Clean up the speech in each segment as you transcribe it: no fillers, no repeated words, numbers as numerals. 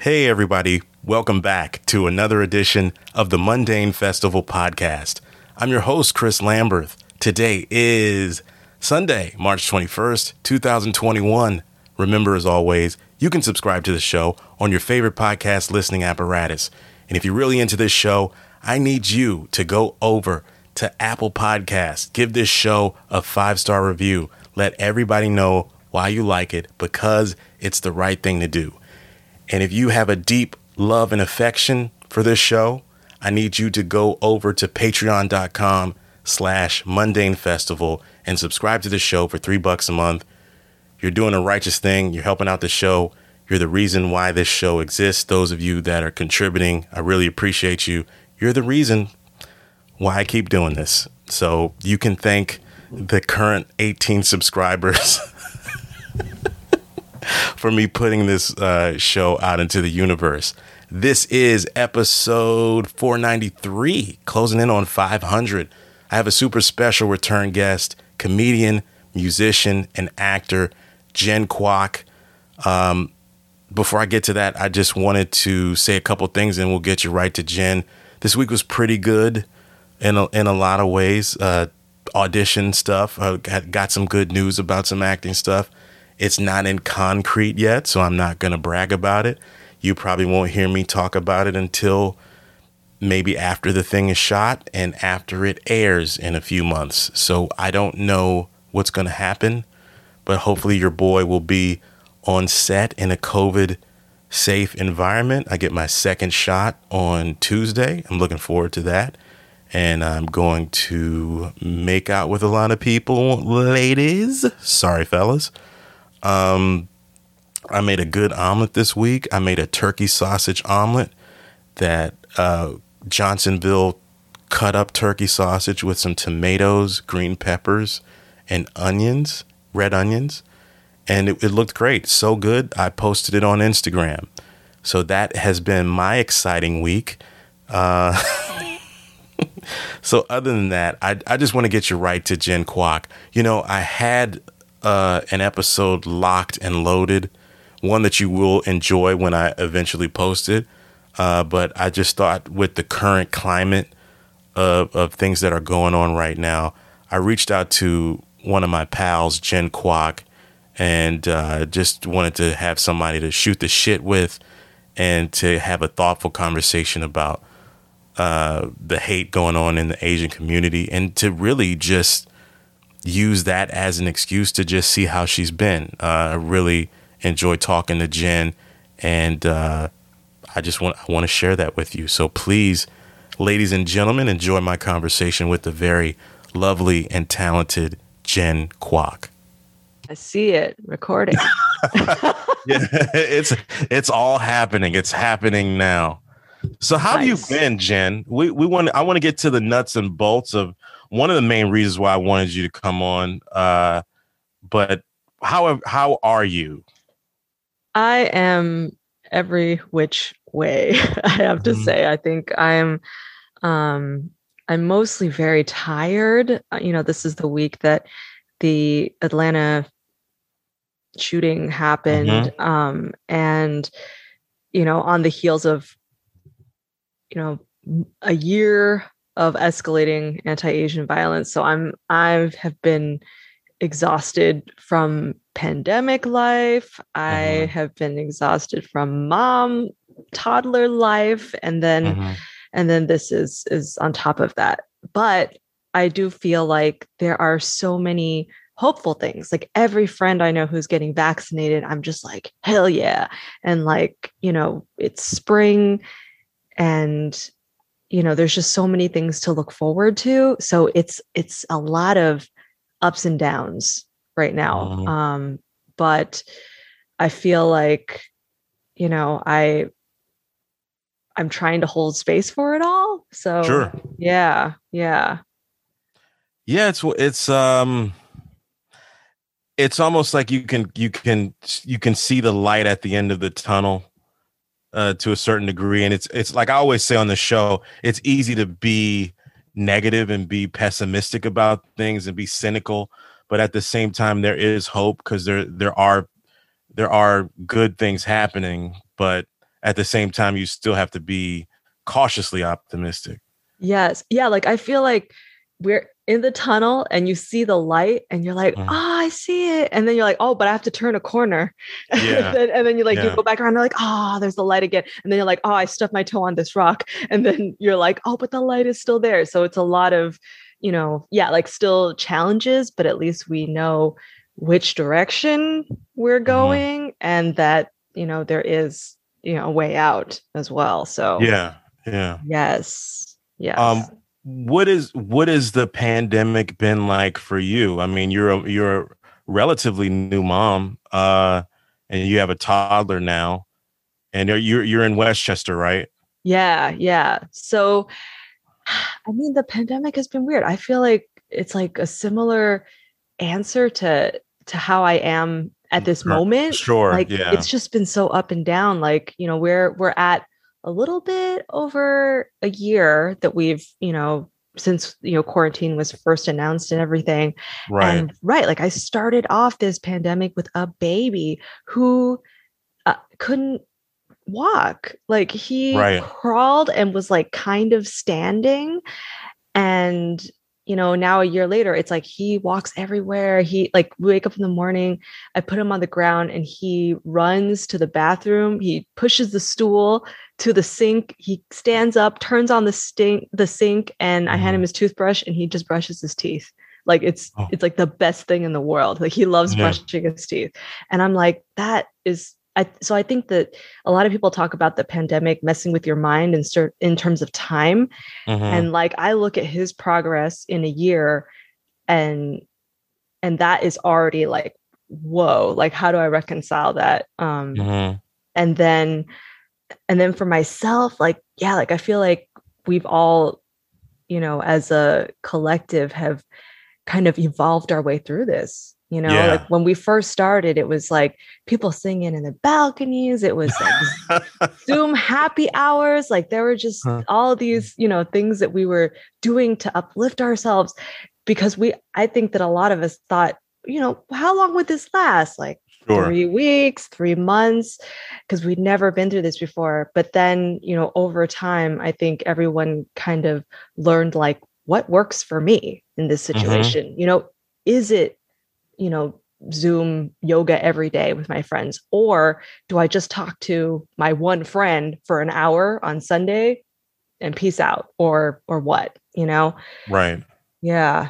Hey, everybody. Welcome back to another edition of the Mundane Festival podcast. I'm your host, Chris Lamberth. Today is Sunday, March 21st, 2021. Remember, as always, you can subscribe to the show on your favorite podcast listening apparatus. And if you're really into this show, I need you to go over to Apple Podcasts. Give this show a 5-star review. Let everybody know why you like it, because it's the right thing to do. And if you have a deep love and affection for this show, I need you to go over to patreon.com/Mundane Festival and subscribe to the show for $3 a month. You're doing a righteous thing. You're helping out the show. You're the reason why this show exists. Those of you that are contributing, I really appreciate you. You're the reason why I keep doing this. So you can thank the current 18 subscribers for me putting this show out into the universe. This is episode 493, closing in on 500. I have a super special return guest, comedian, musician, and actor, Jen Kwok. Before I get to that, I just wanted to say a couple things and we'll get you right to Jen. This week was pretty good in a lot of ways. Audition stuff. Got some good news about some acting stuff. It's not in concrete yet, so I'm not going to brag about it. You probably won't hear me talk about it until maybe after the thing is shot and after it airs in a few months. So I don't know what's going to happen, but hopefully your boy will be on set in a COVID-safe environment. I get my second shot on Tuesday. I'm looking forward to that. And I'm going to make out with a lot of people, ladies. Sorry, fellas. I made a good omelet this week. I made a turkey sausage omelet that Johnsonville cut up turkey sausage with some tomatoes, green peppers, and onions, red onions. And it looked great. So good. I posted it on Instagram. So that has been my exciting week. So other than that, I just want to get you right to Jen Kwok. You know, I had an episode locked and loaded, one that you will enjoy when I eventually post it. But I just thought with the current climate of things that are going on right now, I reached out to one of my pals, Jen Kwok, and just wanted to have somebody to shoot the shit with and to have a thoughtful conversation about the hate going on in the Asian community, and to really just use that as an excuse to just see how she's been. I really enjoy talking to Jen, and I want to share that with you. So please, ladies and gentlemen, enjoy my conversation with the very lovely and talented Jen Kwok. I see it recording. Yeah, it's all happening. It's happening now. So how have you been, Jen? I want to get to the nuts and bolts of one of the main reasons why I wanted you to come on. But how are you? I am every which way, I have to say. I think I'm mostly very tired. You know, this is the week that the Atlanta shooting happened. And, you know, on the heels of, you know, a year of escalating anti-Asian violence. So I have been exhausted from pandemic life. I have been exhausted from mom, toddler life. And then this is on top of that. But I do feel like there are so many hopeful things. Like every friend I know who's getting vaccinated, I'm just like, hell yeah. And like, you know, it's spring and, you know, there's just so many things to look forward to. So it's a lot of ups and downs right now. But I feel like, you know, I'm trying to hold space for it all. So sure. Yeah. It's almost like you can see the light at the end of the tunnel. To a certain degree. And it's like I always say on the show, it's easy to be negative and be pessimistic about things and be cynical. But at the same time, there is hope because there are good things happening. But at the same time, you still have to be cautiously optimistic. Yes. Yeah. Like I feel like we're in the tunnel and you see the light and you're like, oh, I see it. And then you're like, oh, but I have to turn a corner. Yeah. and then you like, you go back around, and you're like, oh, there's the light again. And then you're like, oh, I stuffed my toe on this rock. And then you're like, oh, but the light is still there. So it's a lot of, like still challenges, but at least we know which direction we're going and that, there is, a way out as well. So yeah. Yes. What is the pandemic been like for you? I mean, you're a relatively new mom, and you have a toddler now, and you're in Westchester, right? Yeah. So, I mean, the pandemic has been weird. I feel like it's like a similar answer to how I am at this moment. Sure. Like, it's just been so up and down. Like, we're at a little bit over a year that we've, since, quarantine was first announced and everything. Right. And like I started off this pandemic with a baby who couldn't walk. Like he crawled and was like kind of standing. And now a year later, it's like he walks everywhere. He like we wake up in the morning, I put him on the ground and he runs to the bathroom. He pushes the stool to the sink. He stands up, turns on the sink, and I hand him his toothbrush and he just brushes his teeth. Like it's like the best thing in the world. Like he loves brushing his teeth. And I'm like, that is so I think that a lot of people talk about the pandemic messing with your mind in terms of time. And like, I look at his progress in a year and that is already like, whoa, like, how do I reconcile that? And then for myself, like, like, I feel like we've all, as a collective have kind of evolved our way through this. Like when we first started, it was like people singing in the balconies. It was like Zoom happy hours. Like there were just all these, things that we were doing to uplift ourselves because I think that a lot of us thought, how long would this last? Like 3 weeks, 3 months, because we'd never been through this before. But then, over time, I think everyone kind of learned like what works for me in this situation. Is it, Zoom yoga every day with my friends? Or do I just talk to my one friend for an hour on Sunday and peace out or what, Right. Yeah.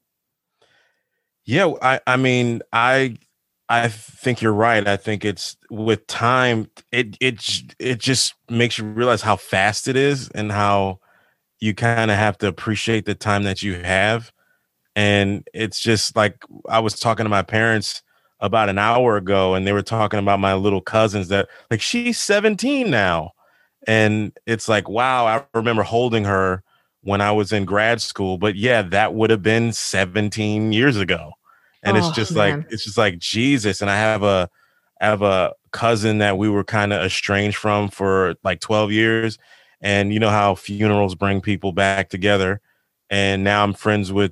Yeah. I mean, I think you're right. I think it's with time, it just makes you realize how fast it is and how you kind of have to appreciate the time that you have. And it's just like I was talking to my parents about an hour ago and they were talking about my little cousins that like she's 17 now. And it's like, wow, I remember holding her when I was in grad school. But yeah, that would have been 17 years ago. And it's just like Jesus. And I have a cousin that we were kind of estranged from for like 12 years. And you know how funerals bring people back together. And now I'm friends with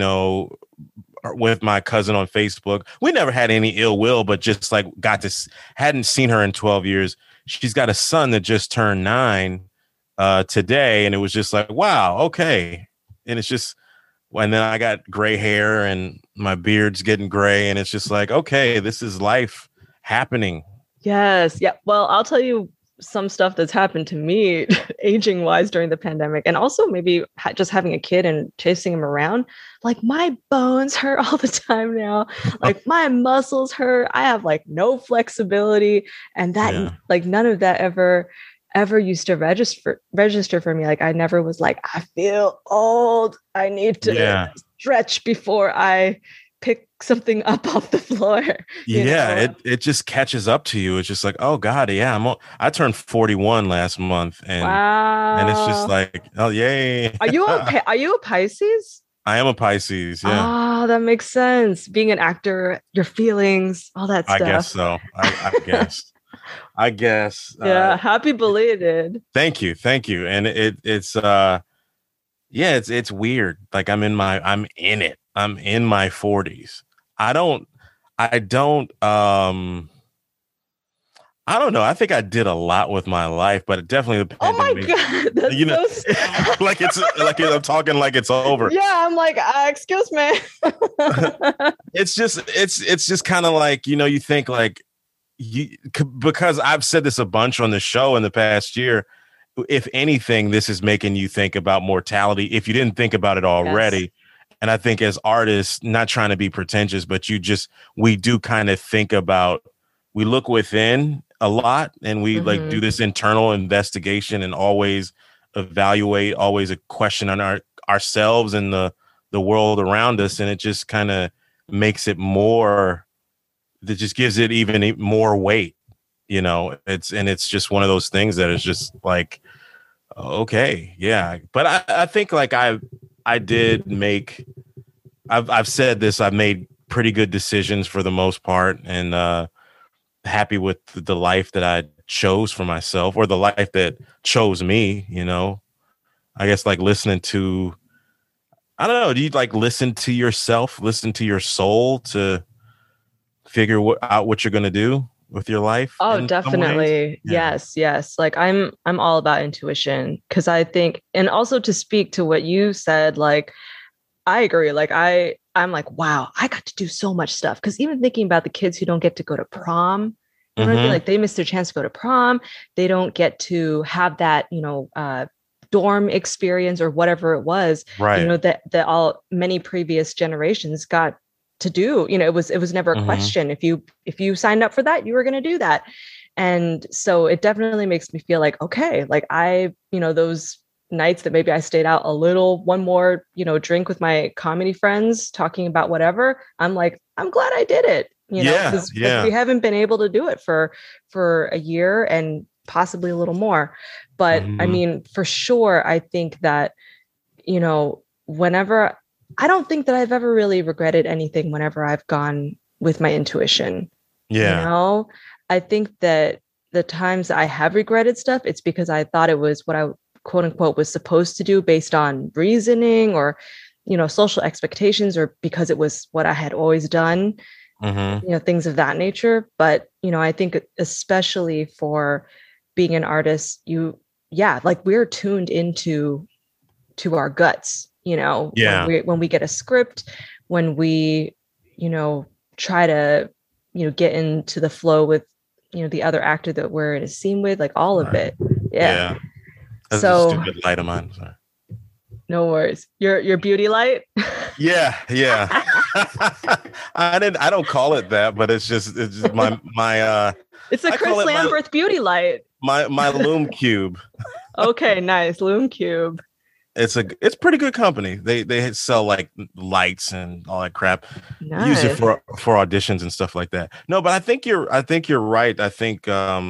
my cousin on Facebook. We never had any ill will, but just like hadn't seen her in 12 years. She's got a son that just turned 9 today. And it was just like, wow, okay. And it's just, and then I got gray hair and my beard's getting gray. And it's just like, okay, this is life happening. Yes. Yeah. Well, I'll tell you some stuff that's happened to me aging wise during the pandemic, and also maybe just having a kid and chasing him around. Like my bones hurt all the time now. Like my muscles hurt. I have like no flexibility, and that like none of that ever used to register for me. Like I never was like, I feel old. I need to stretch before I pick something up off the floor. It just catches up to you. It's just like, oh God, I turned 41 last month, and and it's just like, oh yay. Are you a Pisces? I am a Pisces. Yeah. Oh, that makes sense. Being an actor, your feelings, all that stuff. I guess so. I guess. I guess. Yeah. Happy belated. Thank you. And it's it's weird. Like I'm in it. I'm in my 40s. I don't I don't know. I think I did a lot with my life, but definitely the Oh my pandemic, God. That's you know, so like I'm talking like it's over. yeah, I'm like, excuse me. It's just kind of like, you think like because I've said this a bunch on the show in the past year. If anything, this is making you think about mortality if you didn't think about it Yes. already. And I think as artists, not trying to be pretentious, but we do kind of think about, we look within a lot, and we like do Hmm. this internal investigation and always evaluate, always a question on ourselves and the world around us. And it just kind of makes it more, that just gives it even more weight. It's just one of those things that is just like, okay, yeah. But I think like I did make, I've said this, I've made pretty good decisions for the most part, and happy with the life that I chose for myself, or the life that chose me. I guess like listening to, I don't know, do you like listen to yourself, listen to your soul to figure out what you're going to do with your life Oh, in some ways? definitely. Yeah. Yes, yes. Like I'm all about intuition because I think, and also to speak to what you said, like I agree. Like I'm like, wow, I got to do so much stuff. Because even thinking about the kids who don't get to go to prom, you know what I mean? Mm-hmm. Like they miss their chance to go to prom. They don't get to have that, dorm experience or whatever it was, Right. that all many previous generations got to do. It was never a Mm-hmm. question. If you signed up for that, you were going to do that. And so it definitely makes me feel like, okay, like those nights that maybe I stayed out a little, one more, drink with my comedy friends talking about whatever, I'm like, I'm glad I did it, Yeah. because we Yeah. haven't been able to do it for a year and possibly a little more. But I Mm-hmm. mean, for sure, I think that, whenever I don't think that I've ever really regretted anything whenever I've gone with my intuition. You Yeah. know, I think that the times I have regretted stuff, it's because I thought it was what I quote unquote was supposed to do based on reasoning or, social expectations, or because it was what I had always done, Mm-hmm. things of that nature. But, I think especially for being an artist, yeah, like we're tuned to our guts, when Yeah. we get a script, when we, you know, try to, get into the flow with, the other actor that we're in a scene with, like all of Right. it. Yeah. Yeah. That's a So stupid light of mine. Sorry. no worries. Your beauty light. Yeah. Yeah. I don't call it that, but it's just my It's a I call Chris it Lambert beauty light. my Loom Cube. Okay, nice. Loom Cube. It's pretty good company. They sell like lights and all that crap. Use it Nice. for auditions and stuff like that. No, but I think you're right. I think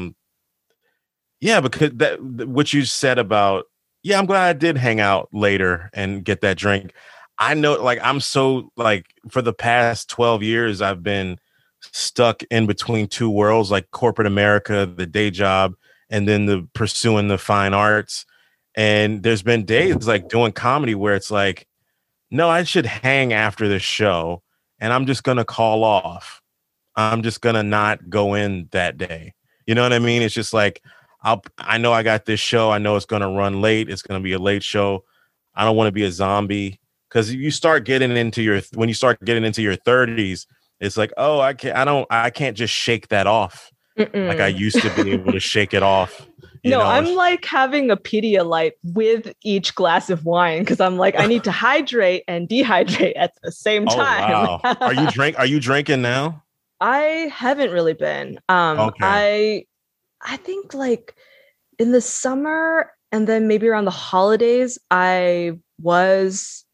yeah, because that what you said about, yeah, I'm glad I did hang out later and get that drink. I know, like, I'm so like, for the past 12 years I've been stuck in between two worlds, like corporate America, the day job, and then the pursuing the fine arts. And there's been days like doing comedy where it's like, no, I should hang after this show, and I'm just gonna call off. I'm just gonna not go in that day. You know what I mean? It's just like, I know I got this show. I know it's gonna run late. It's gonna be a late show. I don't want to be a zombie, because you start getting into your when you start getting into your 30s, it's like, oh, I can't just shake that off like I Mm-mm. used to be able to shake it off. You No, know, I'm like having a Pedialyte with each glass of wine because I'm like, I need to hydrate and dehydrate at the same oh time. wow, are you drinking now? I haven't really been. Okay, I think like in the summer and then maybe around the holidays, I was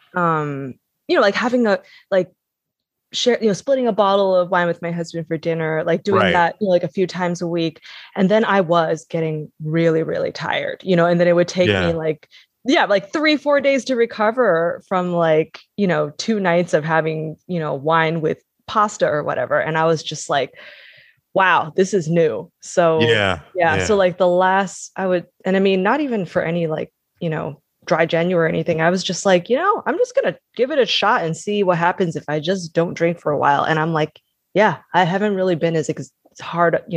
like having a like share, splitting a bottle of wine with my husband for dinner, like doing right, that, like a few times a week. And then I was getting really, really tired, and then it would take me yeah, like, yeah, like 3-4 days to recover from like, 2 nights of having, wine with pasta or whatever. And I was just like, wow, this is new. So yeah, yeah. So yeah. like the last I would, and I mean, not even for any like, dry January or anything. I was just like, I'm just going to give it a shot and see what happens if I just don't drink for a while. And I'm like, yeah, I haven't really been as hard,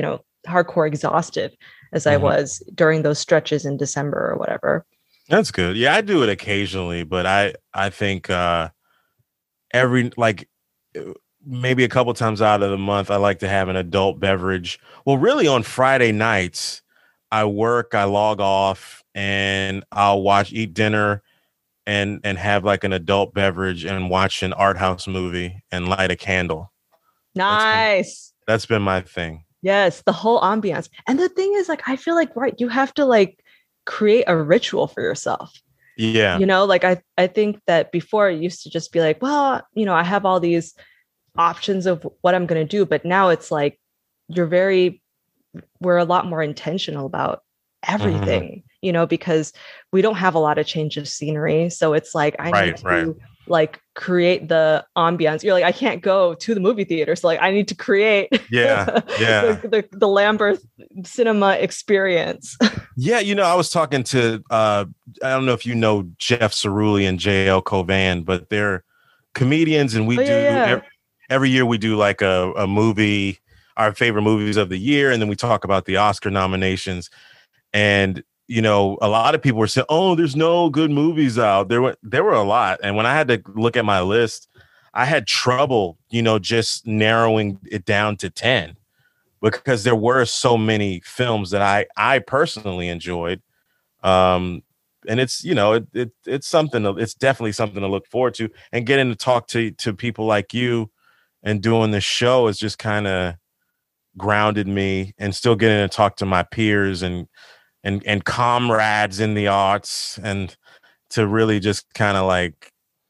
hardcore exhausted as I was during those stretches in December or whatever. That's good. Yeah, I do it occasionally, but I think every like maybe a couple times out of the month, I like to have an adult beverage. Well, really on Friday nights, I work, I log off, and I'll eat dinner and have like an adult beverage and watch an art house movie and light a candle. Nice. That's been my thing. Yes, the whole ambiance. And the thing is, like, I feel like, right, you have to like create a ritual for yourself. Yeah. You know, like I think that before it used to just be like, well, you know, I have all these options of what I'm going to do. But now it's like we're a lot more intentional about everything, you know, because we don't have a lot of change of scenery. So it's like, I need to like create the ambiance. You're like, I can't go to the movie theater. So like, I need to create the Lambeth cinema experience. Yeah. You know, I was talking to, I don't know if you know Jeff Cerulli and JL Covan, but they're comedians, and we every year we do like a movie, our favorite movies of the year. And then we talk about the Oscar nominations. And, you know, a lot of people were saying, oh, there's no good movies out. There were a lot. And when I had to look at my list, I had trouble, you know, just narrowing it down to 10 because there were so many films that I personally enjoyed. And it's, you know, it's definitely something to look forward to, and getting to talk to people like you and doing this show has just kind of grounded me, and still getting to talk to my peers and comrades in the arts, and to really just kind of like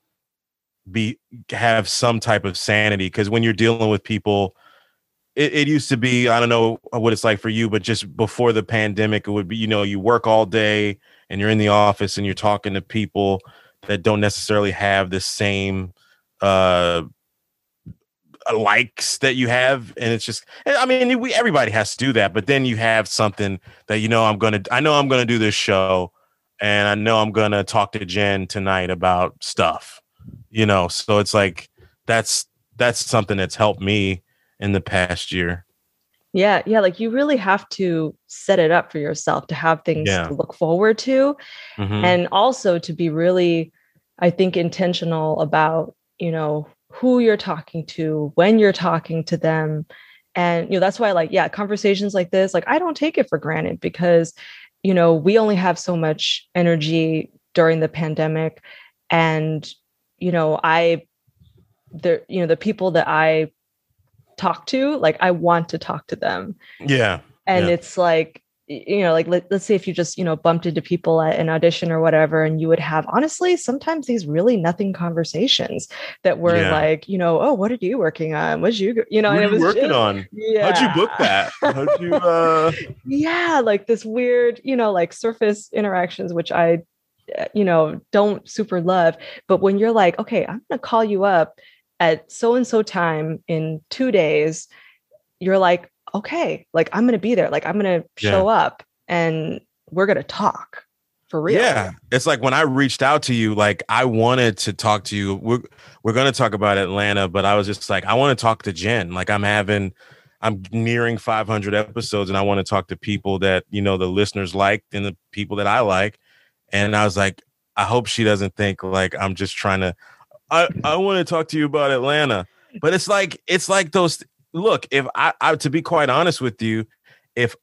have some type of sanity. Because when you're dealing with people, it used to be, I don't know what it's like for you, but just before the pandemic, it would be, you know, you work all day and you're in the office and you're talking to people that don't necessarily have the same likes that you have, and it's just, I mean, everybody has to do that, but then you have something that, you know, I'm gonna do this show, and I know I'm gonna talk to Jen tonight about stuff, you know. So it's like that's something that's helped me in the past year. Yeah, like you really have to set it up for yourself to have things to look forward to, and also to be really, I think, intentional about, you know, who you're talking to, when you're talking to them. And, you know, that's why, like, conversations like this, like, I don't take it for granted, because, you know, we only have so much energy during the pandemic. And, you know, the people that I talk to, like, I want to talk to them. Yeah. And it's like, you know, like, let's say if you just, you know, bumped into people at an audition or whatever, and you would have, honestly, sometimes these really nothing conversations that were like, you know, oh, what are you working on? What'd you, you know, what and are you working on? How'd you book that? How'd you, like this weird, you know, like surface interactions, which I, you know, don't super love. But when you're like, okay, I'm going to call you up at so-and-so time in 2 days, you're like, okay, like, I'm going to be there. Like, I'm going to show up and we're going to talk for real. Yeah. It's like when I reached out to you, like, I wanted to talk to you. We're going to talk about Atlanta, but I was just like, I want to talk to Jen. Like, I'm nearing 500 episodes, and I want to talk to people that, you know, the listeners like, and the people that I like. And I was like, I hope she doesn't think like I'm just trying to, I want to talk to you about Atlanta. But it's like those. Look, if I to be quite honest with you, if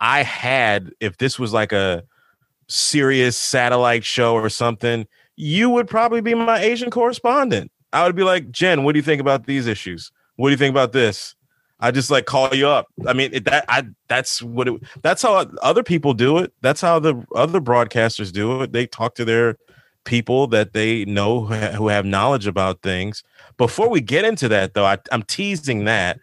this was like a serious satellite show or something, you would probably be my Asian correspondent. I would be like, Jen, what do you think about these issues? What do you think about this? I just like call you up. I mean, that's how other people do it. That's how the other broadcasters do it. They talk to their people that they know who have knowledge about things. Before we get into that, though, I'm teasing that.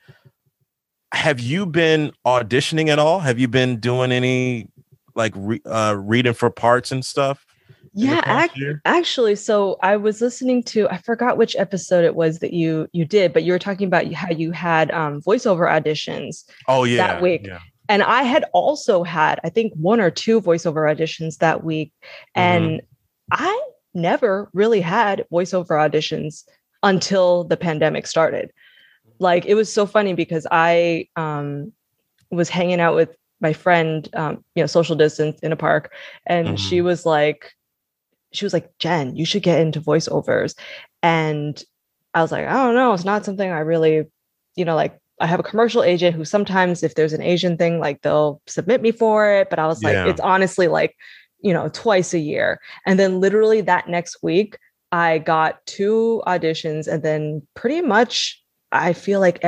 Have you been auditioning at all? Have you been doing any like reading for parts and stuff? Yeah, actually. So I was listening to, I forgot which episode it was that you did, but you were talking about how you had voiceover auditions. Oh yeah, that week. Yeah. And I had also had, I think, 1 or 2 voiceover auditions that week. And I never really had voiceover auditions until the pandemic started. Like, it was so funny because I was hanging out with my friend, social distance in a park, and she was like, Jen, you should get into voiceovers. And I was like, I don't know, it's not something I really, like, I have a commercial agent who sometimes, if there's an Asian thing, like they'll submit me for it. But I was like, it's honestly like, twice a year. And then literally that next week, I got 2 auditions, and then pretty much I feel like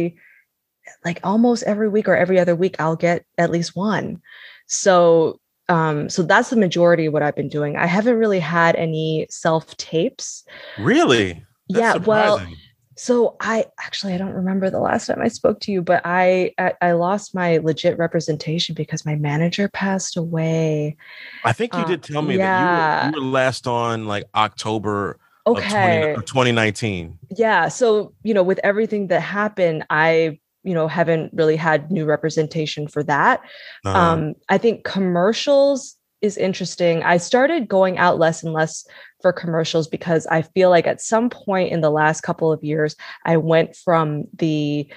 almost every week or every other week, I'll get at least one. So that's the majority of what I've been doing. I haven't really had any self tapes. Really? That's surprising. Well, so I don't remember the last time I spoke to you, but I lost my legit representation because my manager passed away. I think you did tell me that you were last on like October of 2019. Yeah. So, with everything that happened, I haven't really had new representation for that. I think commercials is interesting. I started going out less and less for commercials because I feel like at some point in the last couple of years, I went from the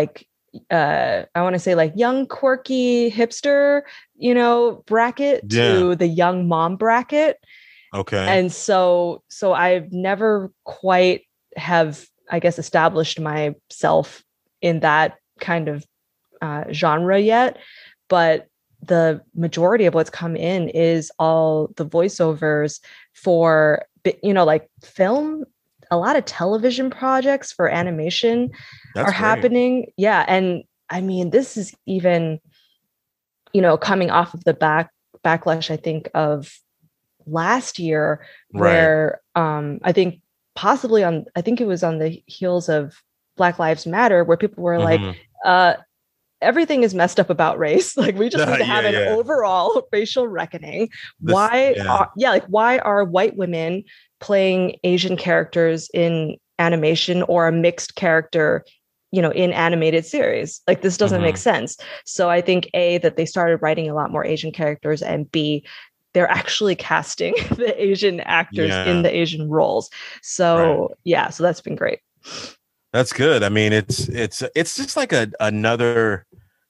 I want to say like young, quirky hipster, bracket to the young mom bracket. Okay. And so I've never quite have, I guess, established myself in that kind of genre yet. But the majority of what's come in is all the voiceovers for, like film. A lot of television projects for animation are happening. Yeah. And I mean, this is even, coming off of the backlash, I think, of last year, where I think possibly I think it was on the heels of Black Lives Matter, where people were like, everything is messed up about race. Like, we just need to have an overall racial reckoning. Why are white women playing Asian characters in animation, or a mixed character, in animated series? Like, this doesn't make sense. So I think A, that they started writing a lot more Asian characters, and B, they're actually casting the Asian actors in the Asian roles. So so that's been great. That's good. I mean, it's just like another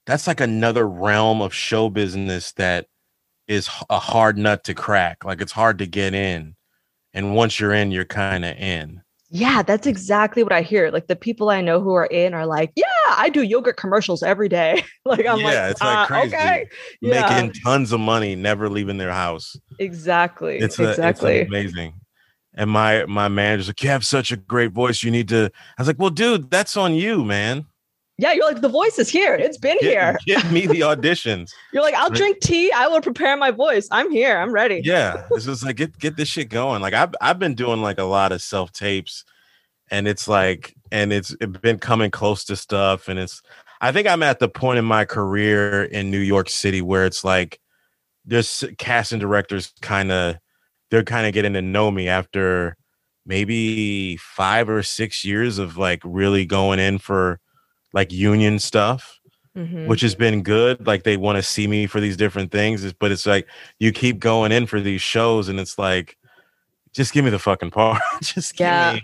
realm of show business that is a hard nut to crack. Like, it's hard to get in. And once you're in, you're kind of in. Yeah, that's exactly what I hear. Like, the people I know who are in are like, yeah, I do yogurt commercials every day. Like, I'm it's like crazy. Okay. Making tons of money, never leaving their house. Exactly. It's amazing. And my manager's like, you have such a great voice. You need to. I was like, well, dude, that's on you, man. Yeah, you're like, the voice is here. It's been here. Give me the auditions. You're like, I'll drink tea. I will prepare my voice. I'm here. I'm ready. Yeah, this is like, get this shit going. Like, I've been doing like a lot of self tapes, and it's like, and it's been coming close to stuff, and I think I'm at the point in my career in New York City where it's like, there's casting directors they're kind of getting to know me after maybe 5 or 6 years of like really going in for like union stuff, which has been good. Like, they want to see me for these different things, but it's like, you keep going in for these shows, and it's like, just give me the fucking part. Just give me,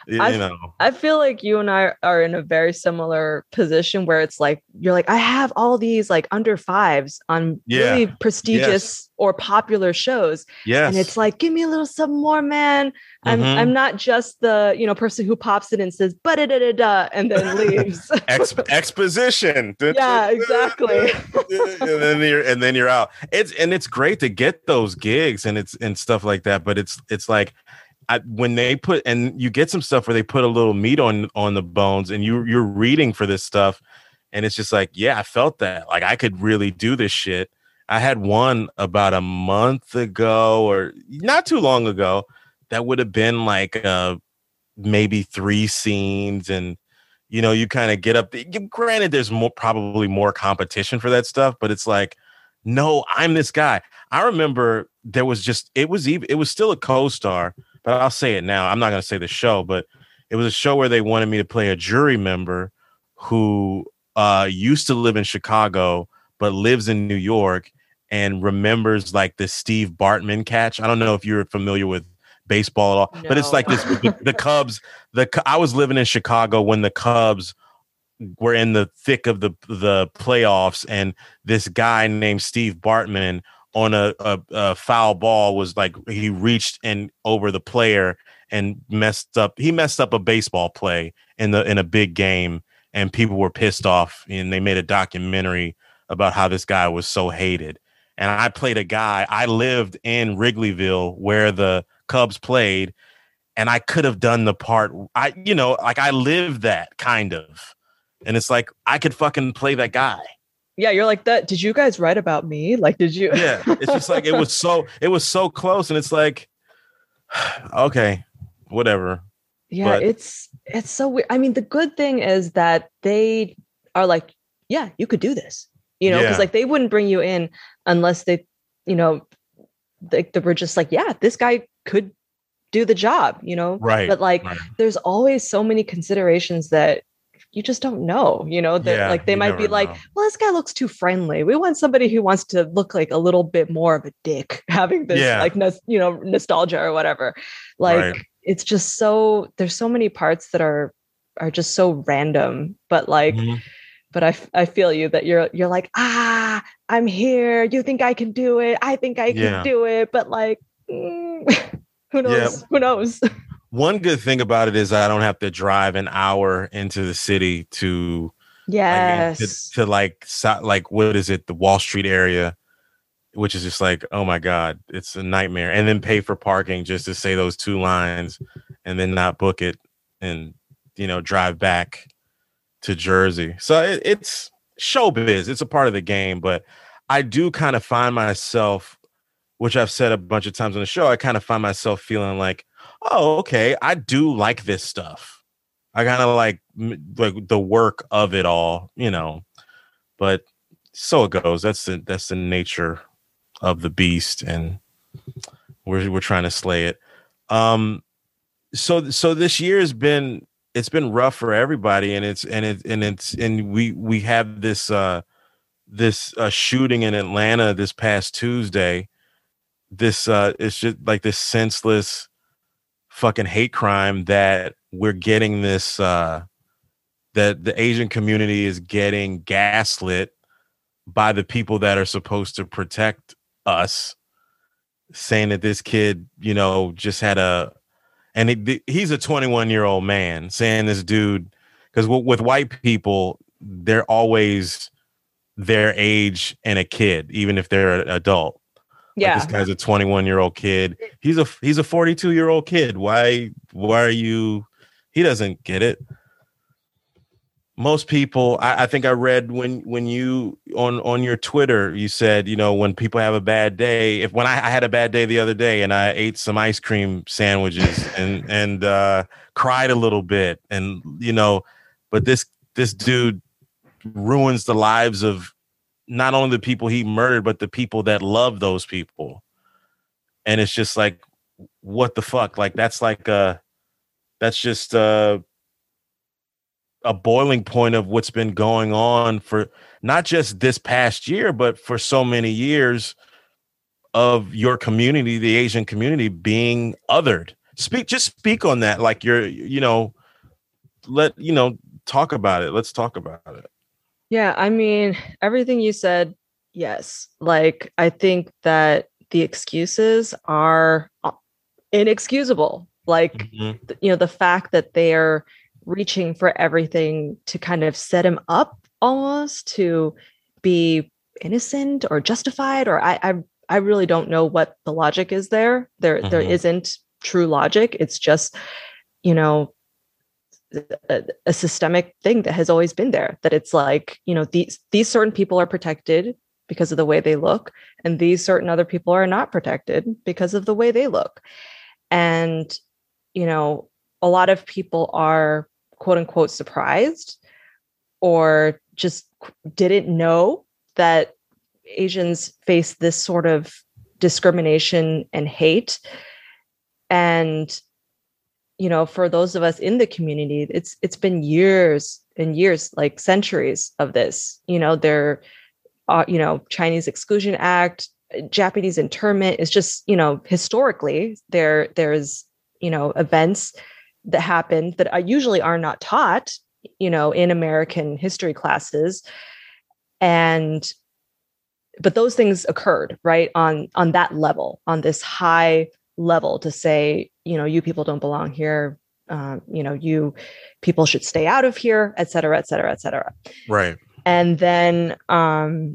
I feel like you and I are in a very similar position where it's like, you're like, I have all these like under fives on really prestigious or popular shows. Yes. And it's like, give me a little something more, man. I'm not just the, person who pops it and says, da and then leaves. Exposition. Yeah, exactly. and then you're out. It's great to get those gigs and stuff like that. But it's like, when they put, and you get some stuff where they put a little meat on the bones, and you're reading for this stuff, and it's just like, yeah, I felt that. Like, I could really do this shit. I had one about a month ago, or not too long ago, that would have been like maybe 3 scenes, and you kind of get up. Granted, there's probably more competition for that stuff, but it's like, no, I'm this guy. I remember it was still a co-star, but I'll say it now. I'm not going to say the show, but it was a show where they wanted me to play a jury member who used to live in Chicago, but lives in New York, and remembers like the Steve Bartman catch. I don't know if you're familiar with baseball at all, but it's like this, the Cubs, I was living in Chicago when the Cubs we're in the thick of the playoffs, and this guy named Steve Bartman on a foul ball was like, he reached and over the player and messed up a baseball play in a big game, and people were pissed off, and they made a documentary about how this guy was so hated. And I played a guy. I lived in Wrigleyville where the Cubs played, and I could have done the part. I lived that kind of, and it's like I could fucking play that guy. Yeah, you're like that. Did you guys write about me? Like, did you? Yeah, it's just like it was so close, and it's like, okay, whatever. Yeah, but it's so weird. I mean, the good thing is that they are like, yeah, you could do this, because like they wouldn't bring you in unless they, they were just like, yeah, this guy could do the job, Right. But like, there's always so many considerations that you just don't know, that like they might be like, well, this guy looks too friendly. We want somebody who wants to look like a little bit more of a dick, having this like, nostalgia or whatever. Like, it's just there's so many parts that are just so random, but like, but I feel you that you're like, I'm here. You think I can do it? I think I can do it. But like, who knows? Yeah. Who knows? One good thing about it is I don't have to drive an hour into the city to to like what is it, the Wall Street area, which is just like, oh my God, it's a nightmare. And then pay for parking just to say those 2 lines and then not book it and drive back to Jersey. So it's showbiz. It's a part of the game, but I do kind of find myself, which I've said a bunch of times on the show, I kind of find myself feeling like, oh, okay, I do like this stuff. I kind of like the work of it all, but so it goes. That's the nature of the beast, and we're trying to slay it. So this year has been, it's been rough for everybody, and we have this shooting in Atlanta this past Tuesday. This it's just like this senseless fucking hate crime that we're getting this that the Asian community is getting gaslit by the people that are supposed to protect us, saying that this kid, just had he's a 21-year-old man, saying this dude, because with white people, they're always their age and a kid, even if they're an adult. Yeah, like, this guy's a 21-year-old kid. He's a 42-year-old kid. Why are you? He doesn't get it. Most people, I think I read when you on your Twitter, you said, when people have a bad day, when I had a bad day the other day and I ate some ice cream sandwiches and cried a little bit, and but this dude ruins the lives of not only the people he murdered, but the people that love those people. And it's just like, what the fuck? Like, that's just a boiling point of what's been going on for not just this past year, but for so many years of your community, the Asian community, being othered. Speak on that. Like, talk about it. Let's talk about it. Yeah, I mean, everything you said, yes. Like, I think that the excuses are inexcusable. Like, the fact that they're reaching for everything to kind of set him up almost to be innocent or justified, or I really don't know what the logic is there. There isn't true logic. It's just, a systemic thing that has always been there, that it's like, these certain people are protected because of the way they look, and these certain other people are not protected because of the way they look. And a lot of people are quote unquote surprised or just didn't know that Asians face this sort of discrimination and hate. And for those of us in the community, it's been years and years, like centuries of this. There, Chinese Exclusion Act, Japanese internment is just, historically there's, events that happen that usually are not taught, in American history classes. But those things occurred, right, on that level, on this high level, to say, you people don't belong here, you people should stay out of here, et cetera, et cetera, et cetera. Right. And then, on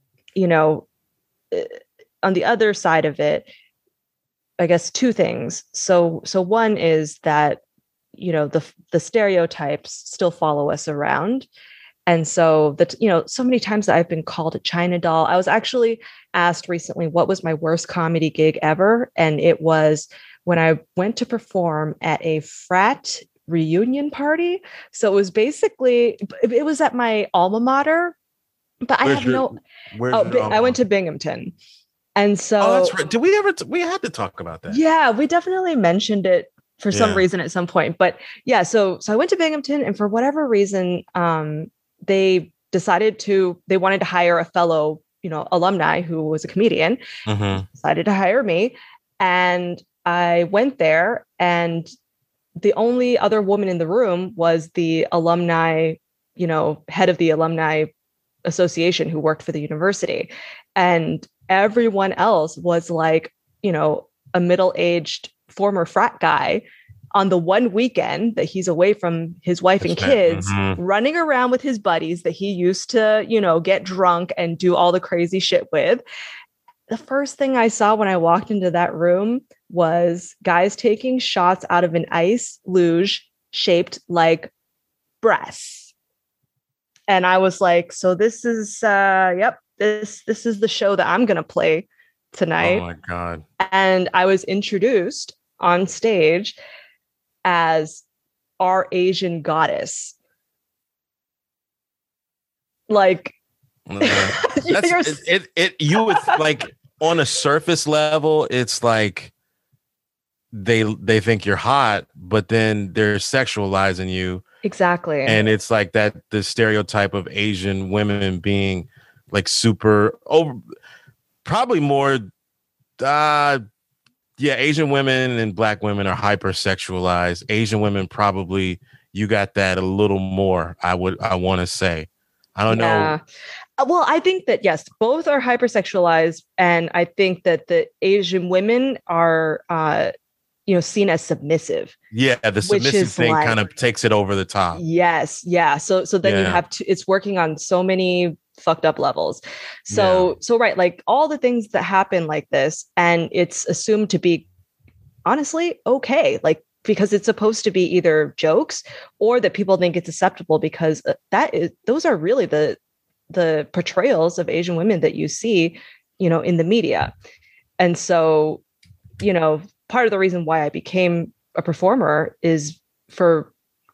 the other side of it, I guess two things. So one is that, the stereotypes still follow us around. And so that, so many times that I've been called a China doll. I was actually asked recently, what was my worst comedy gig ever? And it was when I went to perform at a frat reunion party. So it was basically, it was at my alma mater, but I went to Binghamton. And so, that's right. Did we had to talk about that? Yeah, we definitely mentioned it for some reason at some point. But yeah, so I went to Binghamton, and for whatever reason, they wanted to hire a fellow, alumni who was a comedian, decided to hire me. And I went there, and the only other woman in the room was the alumni, head of the alumni association, who worked for the university. And everyone else was like, a middle-aged former frat guy on the one weekend that he's away from his wife and kids, running around with his buddies that he used to, get drunk and do all the crazy shit with. The first thing I saw when I walked into that room was guys taking shots out of an ice luge shaped like breasts. And I was like, so this is, this is the show that I'm going to play tonight. Oh my God. And I was introduced on stage as our Asian goddess. Like, you would like, on a surface level, it's like they think you're hot, but then they're sexualizing you. Exactly. And it's like that, the stereotype of Asian women being like super over, probably more, Asian women and Black women are hypersexualized. Asian women, probably, you got that a little more, I want to say. I don't know. Well, I think that, yes, both are hypersexualized. And I think that the Asian women are, seen as submissive. Yeah, the submissive thing kind of takes it over the top. Yes. Yeah. So then you have to, it's working on so many fucked up levels. So right, like all the things that happen like this, and it's assumed to be honestly okay, like, because it's supposed to be either jokes or that people think it's acceptable, because those are really the portrayals of Asian women that you see, in the media. And so, part of the reason why I became a performer is for,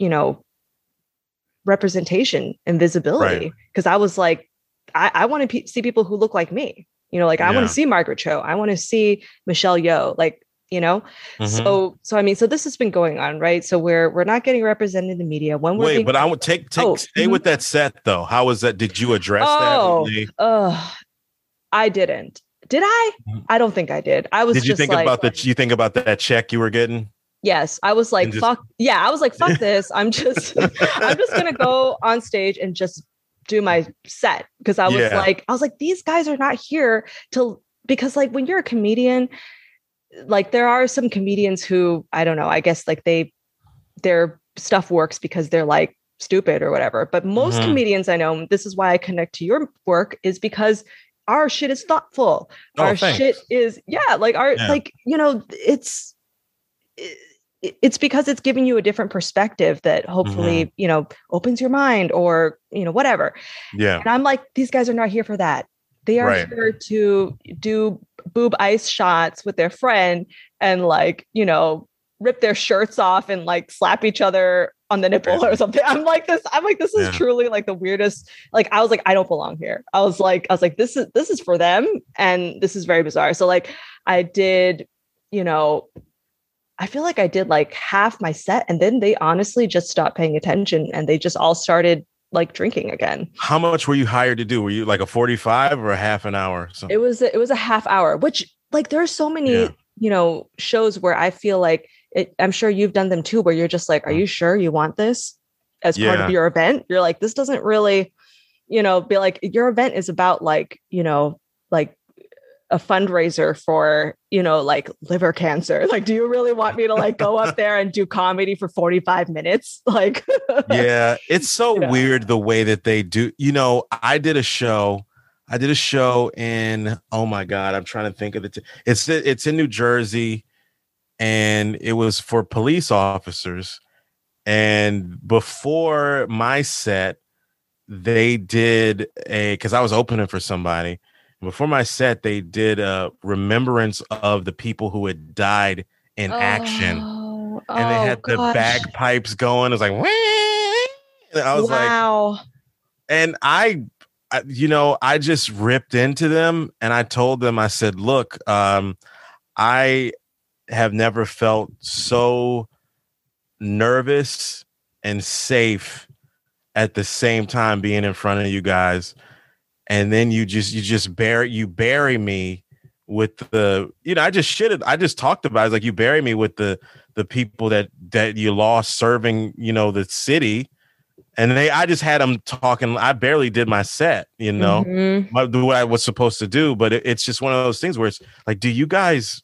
representation and visibility. Because I was like, I want to see people who look like me, I want to see Margaret Cho. I want to see Michelle Yeoh, like, So this has been going on, right? So we're not getting represented in the media when we're but I would stay with that set though. How was that? Did you address that? I didn't. Did I? I don't think I did. I was. Did you think about that check you were getting? Yes, I was like, fuck. Yeah, I was like, fuck this. I'm just gonna go on stage and just do my set, because I was like, these guys are not here because like when you're a comedian, like there are some comedians who, I don't know, I guess like their stuff works because they're like stupid or whatever. But most comedians I know, this is why I connect to your work, is because our shit is thoughtful. Shit is like, it's because it's giving you a different perspective that hopefully, opens your mind or, whatever. Yeah. And I'm like, these guys are not here for that. They are here to do boob ice shots with their friend and like, rip their shirts off and like slap each other on the nipple or something. I'm like, this is truly like the weirdest. Like, I was like, I don't belong here. I was like, this is for them. And this is very bizarre. So like I did, I feel like I did like half my set, and then they honestly just stopped paying attention and they just all started like drinking again. How much were you hired to do? Were you like a 45 or a half an hour? It was a half hour, which like there are so many, shows where I feel like I'm sure you've done them too, where you're just like, are you sure you want this? as part of Yeah. your event. You're like, this doesn't really, be like, your event is about like, like a fundraiser for, like liver cancer. Like, do you really want me to like go up there and do comedy for 45 minutes? Like, Yeah, it's so Yeah. weird the way that they do. I did a show. In, oh my God, I'm trying to think of it's in New Jersey, and it was for police officers. And before my set, they did because I was opening for somebody. Before my set, they did a remembrance of the people who had died in action. And they had the bagpipes going. It was like, and I was wow. and I just ripped into them, and I told them, I said, look, I have never felt so nervous and safe at the same time being in front of you guys. And then you just bury me with the, I just talked about it. It's like, you bury me with the people that you lost serving, the city. And I just had them talking. I barely did my set, what I was supposed to do. But it's just one of those things where it's like, do you guys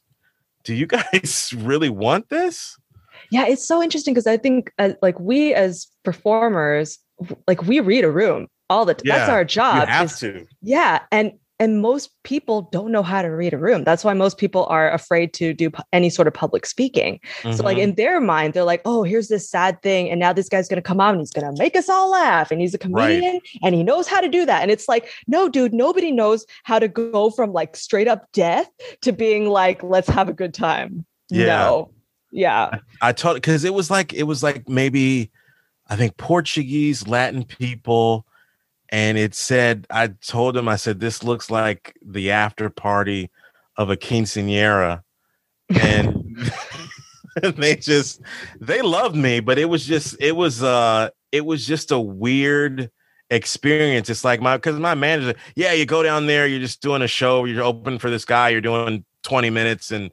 really want this? Yeah, it's so interesting because I think like we as performers, like we read a room all the time. Yeah, that's our job. You have to. Yeah. And most people don't know how to read a room. That's why most people are afraid to do any sort of public speaking. Mm-hmm. So like in their mind, they're like, oh, here's this sad thing. And now this guy's going to come out and he's going to make us all laugh. And he's a comedian and he knows how to do that. And it's like, no, dude, nobody knows how to go from like straight up death to being like, let's have a good time. Yeah. No. Yeah. I told, because it was like maybe, I think, Portuguese, Latin people. And it said, I told them, I said, this looks like the after party of a quinceañera. And they loved me, but it was just a weird experience. It's like because my manager, you go down there, you're just doing a show, you're opening for this guy, you're doing 20 minutes. And,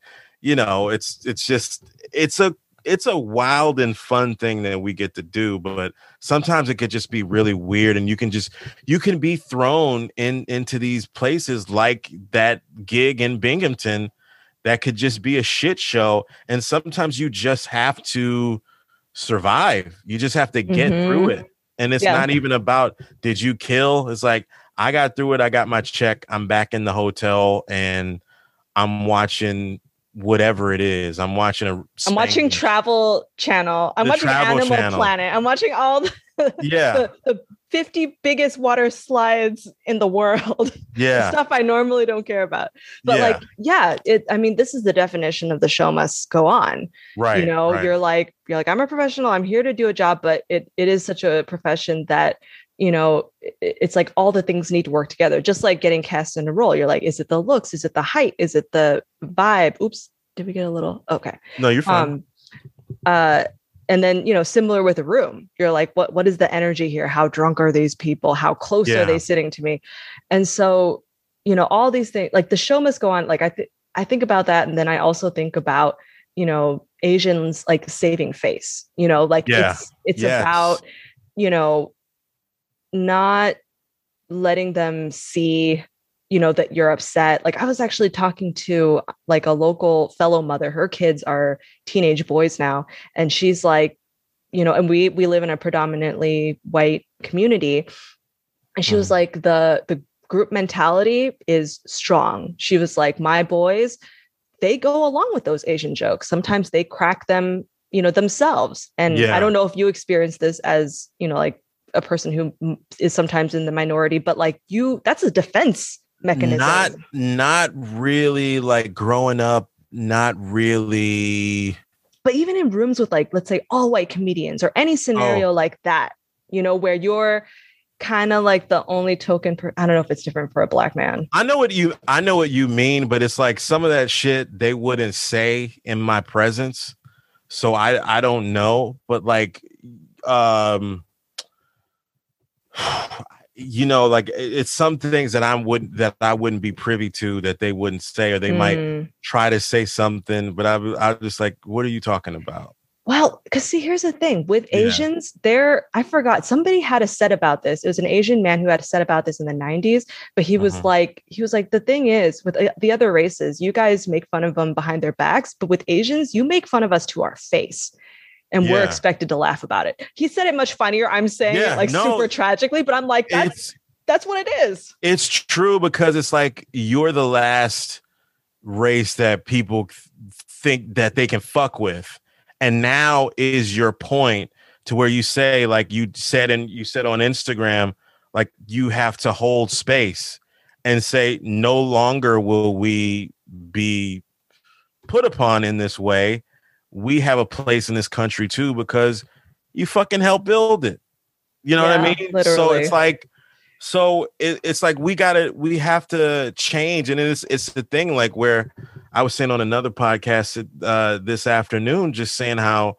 it's a wild and fun thing that we get to do, but sometimes it could just be really weird, and you can be thrown into these places like that gig in Binghamton that could just be a shit show. And sometimes you just have to survive. You just have to get through it. And it's not even about, did you kill? It's like, I got through it. I got my check. I'm back in the hotel and I'm watching whatever it is. I'm watching Travel Channel. I'm watching Animal Planet. I'm watching all the 50 biggest water slides in the world. Yeah. Stuff I normally don't care about. But this is the definition of the show must go on. Right. You're like, I'm a professional. I'm here to do a job, but it is such a profession that, it's like all the things need to work together, just like getting cast in a role. You're like, is it the looks? Is it the height? Is it the vibe? Oops. Did we get a little? Okay. No, you're fine. And then, similar with a room, you're like, what is the energy here? How drunk are these people? How close are they sitting to me? And so, all these things, like the show must go on. Like I think about that. And then I also think about, Asians like saving face, it's about, not letting them see, that you're upset. Like I was actually talking to like a local fellow mother. Her kids are teenage boys now. And she's like, and we live in a predominantly white community. And she was like, the group mentality is strong. She was like, my boys, they go along with those Asian jokes. Sometimes they crack them, themselves. And I don't know if you experience this as, like a person who is sometimes in the minority, but like that's a defense mechanism. Not really, like growing up, not really. But even in rooms with like, let's say all white comedians or any scenario like that, where you're kind of like the only token I don't know if it's different for a black man. I know what you mean, but it's like some of that shit they wouldn't say in my presence. So I don't know, but like, like it's some things that I wouldn't be privy to that they wouldn't say, or they might try to say something, but I just like, what are you talking about? Well, because see, here's the thing with Asians, I forgot, somebody had a set about this. It was an Asian man who had a set about this in the 90s, but he was like, the thing is with the other races, you guys make fun of them behind their backs, but with Asians, you make fun of us to our face. And we're expected to laugh about it. He said it much funnier. I'm saying super tragically, but I'm like, that's what it is. It's true because it's like you're the last race that people think that they can fuck with. And now is your point to where you say, like you said on Instagram, like you have to hold space and say, no longer will we be put upon in this way. We have a place in this country too, because you fucking helped build it. You know what I mean? Literally. So it's like, we have to change. And it's the thing, like where I was saying on another podcast this afternoon, just saying how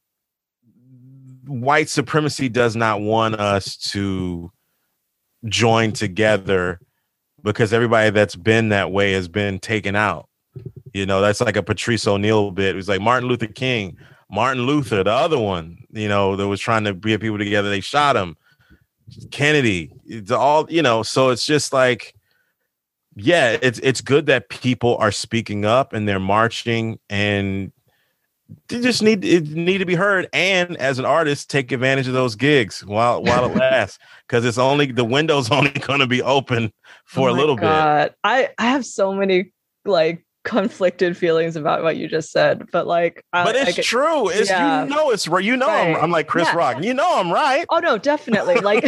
white supremacy does not want us to join together because everybody that's been that way has been taken out. You know, that's like a Patrice O'Neal bit. It was like Martin Luther King, Martin Luther, the other one, you know, that was trying to bring people together. They shot him. Kennedy, it's all, you know, so it's just like, yeah, it's good that people are speaking up and they're marching and they just need to be heard. And as an artist, take advantage of those gigs while it lasts, because the window's only going to be open for a little bit. I have so many like conflicted feelings about what you just said, but like, but it's true. It's it's right. You know, right. I'm like Chris Rock. You know, I'm right. Oh no, definitely. Like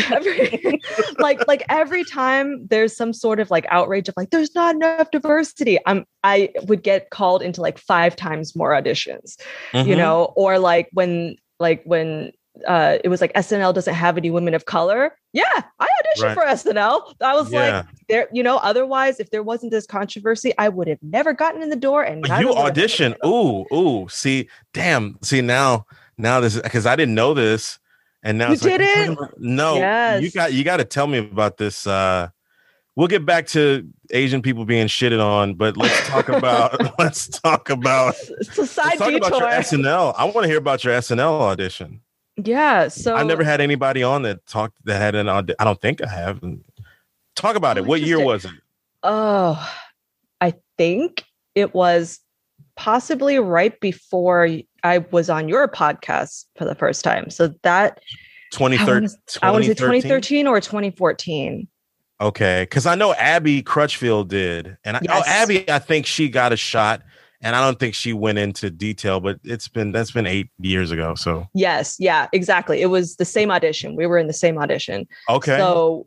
every time there's some sort of like outrage of like, there's not enough diversity, I would get called into like 5 times more auditions, you know, or like when it was like SNL doesn't have any women of color. Yeah, I auditioned for SNL. I was like, there, you know, otherwise, if there wasn't this controversy, I would have never gotten in the door. And you audition. Ooh. See, now this, because I didn't know this. And now you didn't? No, yes. You got to tell me about this. We'll get back to Asian people being shitted on, but let's talk about it's a side detour. About your SNL. I want to hear about your SNL audition. Yeah, so I've never had anybody on that had an audition. I don't think I have. Talk about it. What year was it? Oh, I think it was possibly right before I was on your podcast for the first time. So that 2013. I want to say 2013 or 2014. Okay, because I know Abby Crutchfield did, and Abby, I think she got a shot. And I don't think she went into detail, but that's been 8 years ago. So yes, yeah, exactly. It was the same audition. We were in the same audition. Okay. So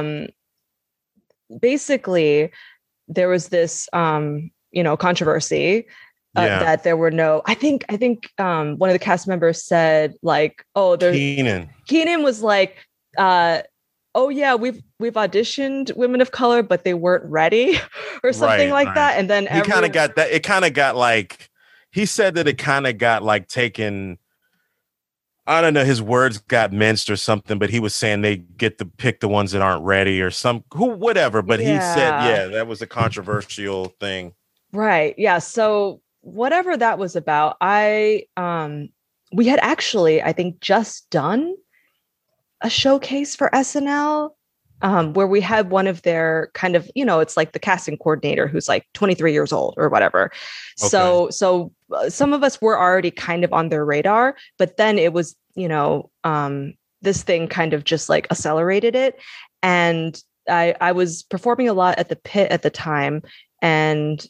basically, there was this controversy that there were no. I think one of the cast members said like, "Oh, there's Keenan was like." Oh yeah, we've auditioned women of color, but they weren't ready or something like that. And then he kind of got that. It kind of got like, he said that it kind of got like taken. I don't know. His words got minced or something, but he was saying they get to pick the ones that aren't ready or whatever. But he said, that was a controversial thing. Right. Yeah. So whatever that was about, we had actually, I think, just done a showcase for SNL where we had one of their kind of, you know, it's like the casting coordinator who's like 23 years old or whatever. Okay. So some of us were already kind of on their radar, but then it was, you know, this thing kind of just like accelerated it. And I was performing a lot at the Pit at the time. And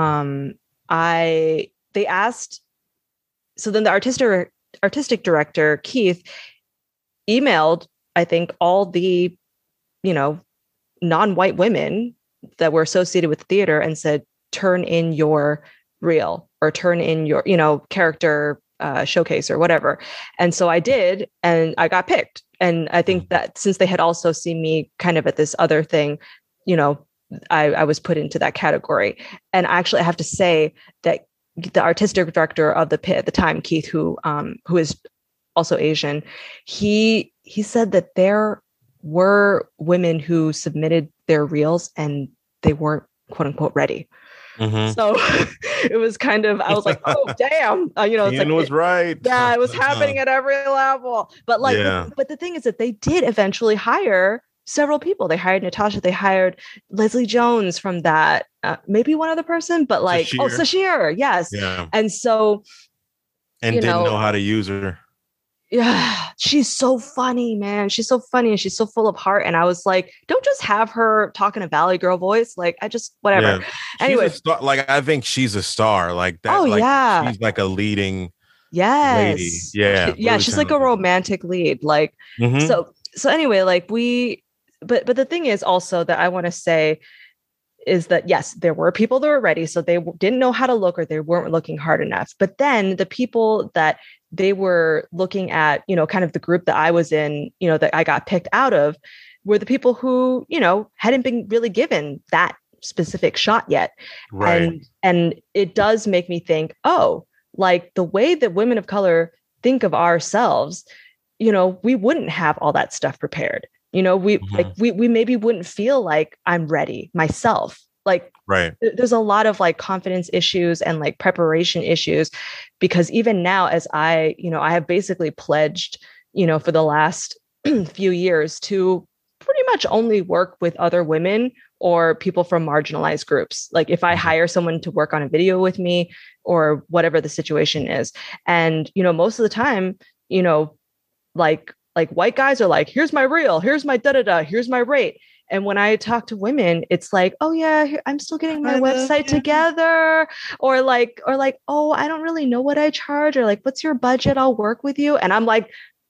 they asked, so then the artistic director, Keith, emailed, I think, all the, you know, non-white women that were associated with theater and said, turn in your reel or turn in your, you know, character showcase or whatever. And so I did, and I got picked. And I think that since they had also seen me kind of at this other thing, you know, I was put into that category. And actually I have to say that the artistic director of the Pit at the time, Keith, who is also Asian, he said that there were women who submitted their reels and they weren't quote unquote ready. So it was kind of, I was like, oh, damn. It's Ian was right. Yeah, it was happening at every level. But like, but the thing is that they did eventually hire several people. They hired Natasha. They hired Leslie Jones from that. Maybe one other person, but like, Sashir. Yes. Yeah. And so. And didn't know how to use her. Yeah, she's so funny, man. She's so funny and she's so full of heart. And I was like, don't just have her talking a Valley Girl voice. Like, whatever. Yeah. Anyway, like I think she's a star. Like that. Oh, like, yeah. She's like a leading lady. Yeah. She's like a romantic lead. Like, so anyway, like but the thing is also that I want to say is that, yes, there were people that were ready. So they didn't know how to look or they weren't looking hard enough. But then the people that they were looking at, kind of the group that I was in, that I got picked out of were the people who, hadn't been really given that specific shot yet. Right. And it does make me think, oh, like the way that women of color think of ourselves, we wouldn't have all that stuff prepared. We maybe wouldn't feel like I'm ready myself. Like, right. There's a lot of like confidence issues and like preparation issues, because even now, as I have basically pledged, for the last few years to pretty much only work with other women or people from marginalized groups. Like if I hire someone to work on a video with me or whatever the situation is. And, most of the time, like white guys are like, here's my reel, here's my here's my rate. And when I talk to women, it's like, oh yeah, I'm still getting my website together. Or like, oh, I don't really know what I charge. Or like, what's your budget? I'll work with you. And I'm like,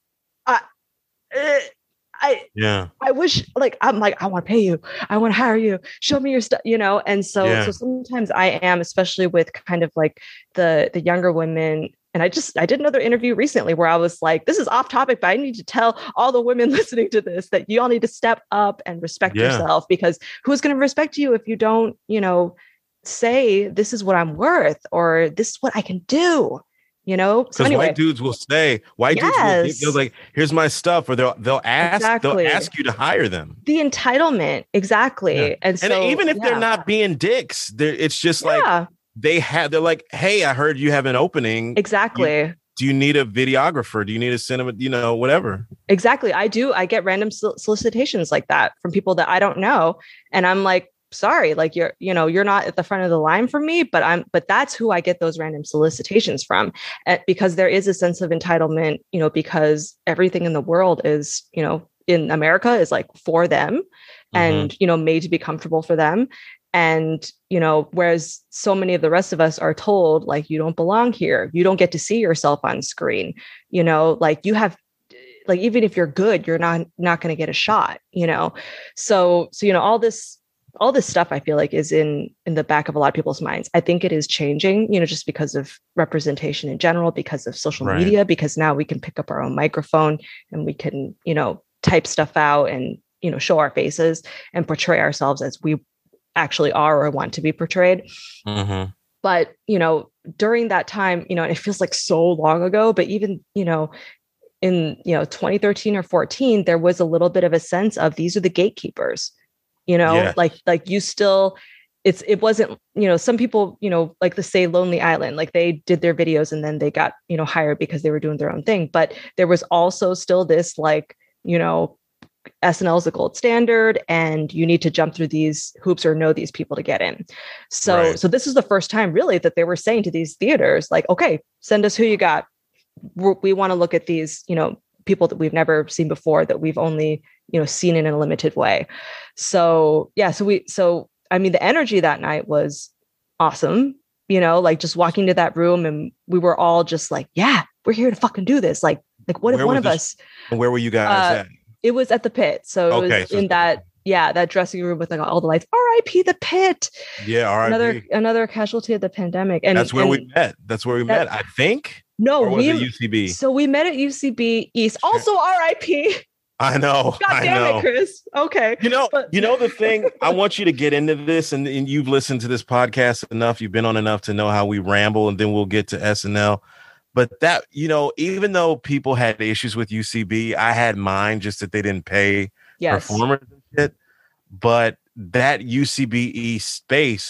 I wish, like, I'm like, I want to pay you. I want to hire you. Show me your stuff, And so sometimes I am, especially with kind of like the younger women. And I did another interview recently where I was like, this is off topic, but I need to tell all the women listening to this that you all need to step up and respect yourself, because who's going to respect you if you don't, say this is what I'm worth or this is what I can do, Because anyway. white dudes will say, dudes will like, here's my stuff, or they'll ask you to hire them. The entitlement, exactly. Yeah. And so even if they're not being dicks, it's just like they're like, hey, I heard you have an opening. Exactly. Do you need a videographer? Do you need a cinema, whatever? Exactly. I do. I get random solicitations like that from people that I don't know. And I'm like, sorry, like you're not at the front of the line for me, but that's who I get those random solicitations from, because there is a sense of entitlement, because everything in the world is, in America is like for them and, made to be comfortable for them. And, whereas so many of the rest of us are told, like, you don't belong here. You don't get to see yourself on screen, like you have, like, even if you're good, you're not going to get a shot, So, all this stuff I feel like is in the back of a lot of people's minds. I think it is changing, just because of representation in general, because of social media, because now we can pick up our own microphone and we can, type stuff out and, show our faces and portray ourselves as we actually are or want to be portrayed. Mm-hmm. But, during that time, and it feels like so long ago, but even, in, 2013 or 14, there was a little bit of a sense of these are the gatekeepers. Like you still, it wasn't, some people, like the say Lonely Island, like they did their videos and then they got, hired because they were doing their own thing. But there was also still this, like, SNL is the gold standard and you need to jump through these hoops or know these people to get in. So this is the first time really that they were saying to these theaters, like, okay, send us who you got. We want to look at these, people that we've never seen before, that we've only, seen in a limited way. So, I mean, the energy that night was awesome, like just walking to that room and we were all just like, yeah, we're here to fucking do this. Like what if one of us, where were you guys at? It was at the Pit. So it was in that dressing room with like all the lights. R.I.P. the Pit. Yeah, R.I.P. Another casualty of the pandemic. And that's where we met. That's where we met, I think. No, or was it UCB? So we met at UCB East. Also R.I.P. I know. God damn it, Chris. Okay. The thing, I want you to get into this, and you've listened to this podcast enough. You've been on enough to know how we ramble, and then we'll get to SNL. But that, even though people had issues with UCB, I had mine, just that they didn't pay performers and shit. But that UCB East space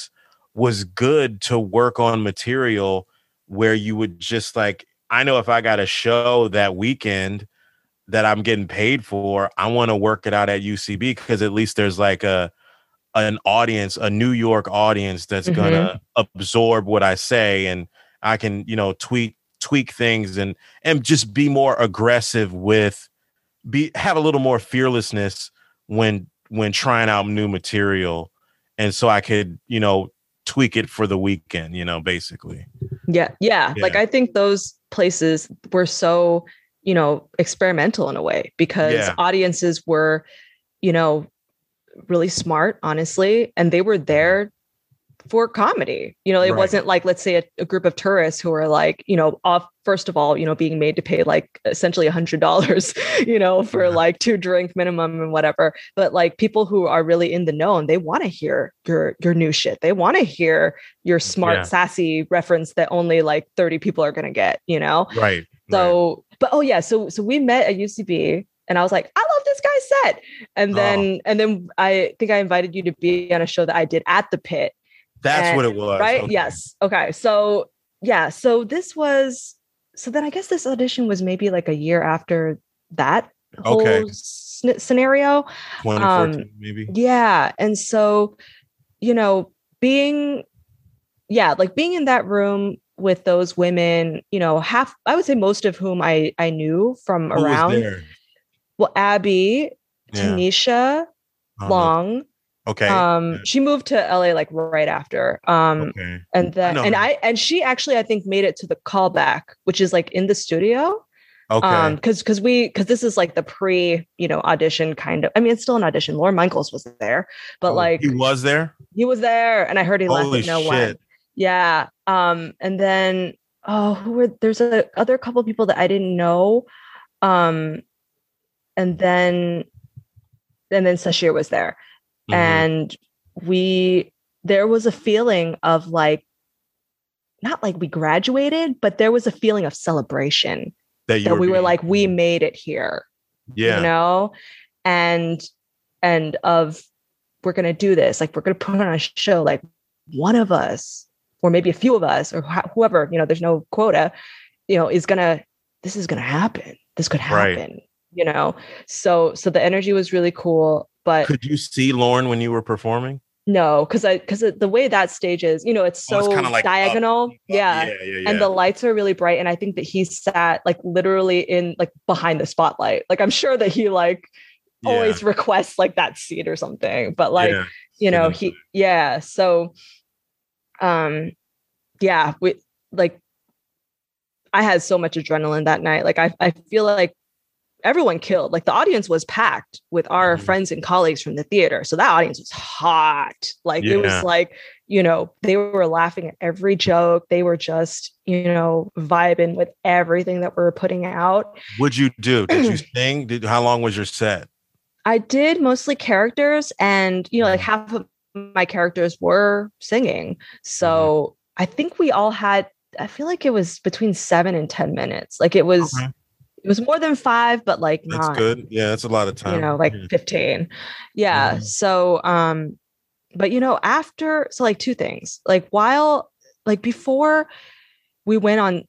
was good to work on material where you would just like, I know if I got a show that weekend that I'm getting paid for, I want to work it out at UCB because at least there's like an audience, a New York audience that's gonna absorb what I say, and I can, tweak things and just be more aggressive have a little more fearlessness when trying out new material. And so I could, tweak it for the weekend, basically. Yeah. Like, I think those places were so, experimental in a way because audiences were, really smart, honestly. And they were there for comedy. It wasn't like, let's say a group of tourists who are like, off, first of all, being made to pay like essentially $100, for like 2 drink minimum and whatever. But like people who are really in the know and they want to hear your new shit. They want to hear your smart, sassy reference that only like 30 people are going to get, Right. So, but so we met at UCB. And I was like, I love this guy's set. And then I think I invited you to be on a show that I did at the Pit. That's what it was. Right. Okay. Yes. Okay. So so then I guess this audition was maybe like a year after that whole scenario. 2014, maybe. Yeah. And so, being in that room with those women, I would say most of whom I knew from Who around. Was there? Well, Abby, Tanisha, Long. Okay. She moved to LA like right after. And then and she actually I think made it to the callback, which is like in the studio. Okay. Because this is like the pre, audition kind of. I mean, it's still an audition. Lorne Michaels was there, but like he was there. He was there, and I heard he left. When. Yeah. And then there's other couple of people that I didn't know. And then Sashir was there. And there was a feeling of like, not like we graduated, but there was a feeling of celebration that we were like, we made it here, and of, we're going to do this. Like, we're going to put on a show, like one of us, or maybe a few of us or whoever, there's no quota, this is going to happen. This could happen, so the energy was really cool. But could you see Lorne when you were performing? No, because the way that stage is, it's so like diagonal. Yeah. And the lights are really bright. And I think that he sat like literally in like behind the spotlight. Like, I'm sure that he like always requests like that seat or something. But like, So, we like, I had so much adrenaline that night. Like, I feel like everyone killed. Like, the audience was packed with our friends and colleagues from the theater. So that audience was hot. Like, it was like, they were laughing at every joke. They were just, vibing with everything that we were putting out. What'd you do? Did you sing? How long was your set? I did mostly characters, and, like half of my characters were singing. So I think we all had, I feel like it was between 7 and 10 minutes. Like, it was, it was more than 5, but like that's not good. Yeah, that's a lot of time. 15. Yeah. So, but after, so like 2 things. Like, while, like before we went on,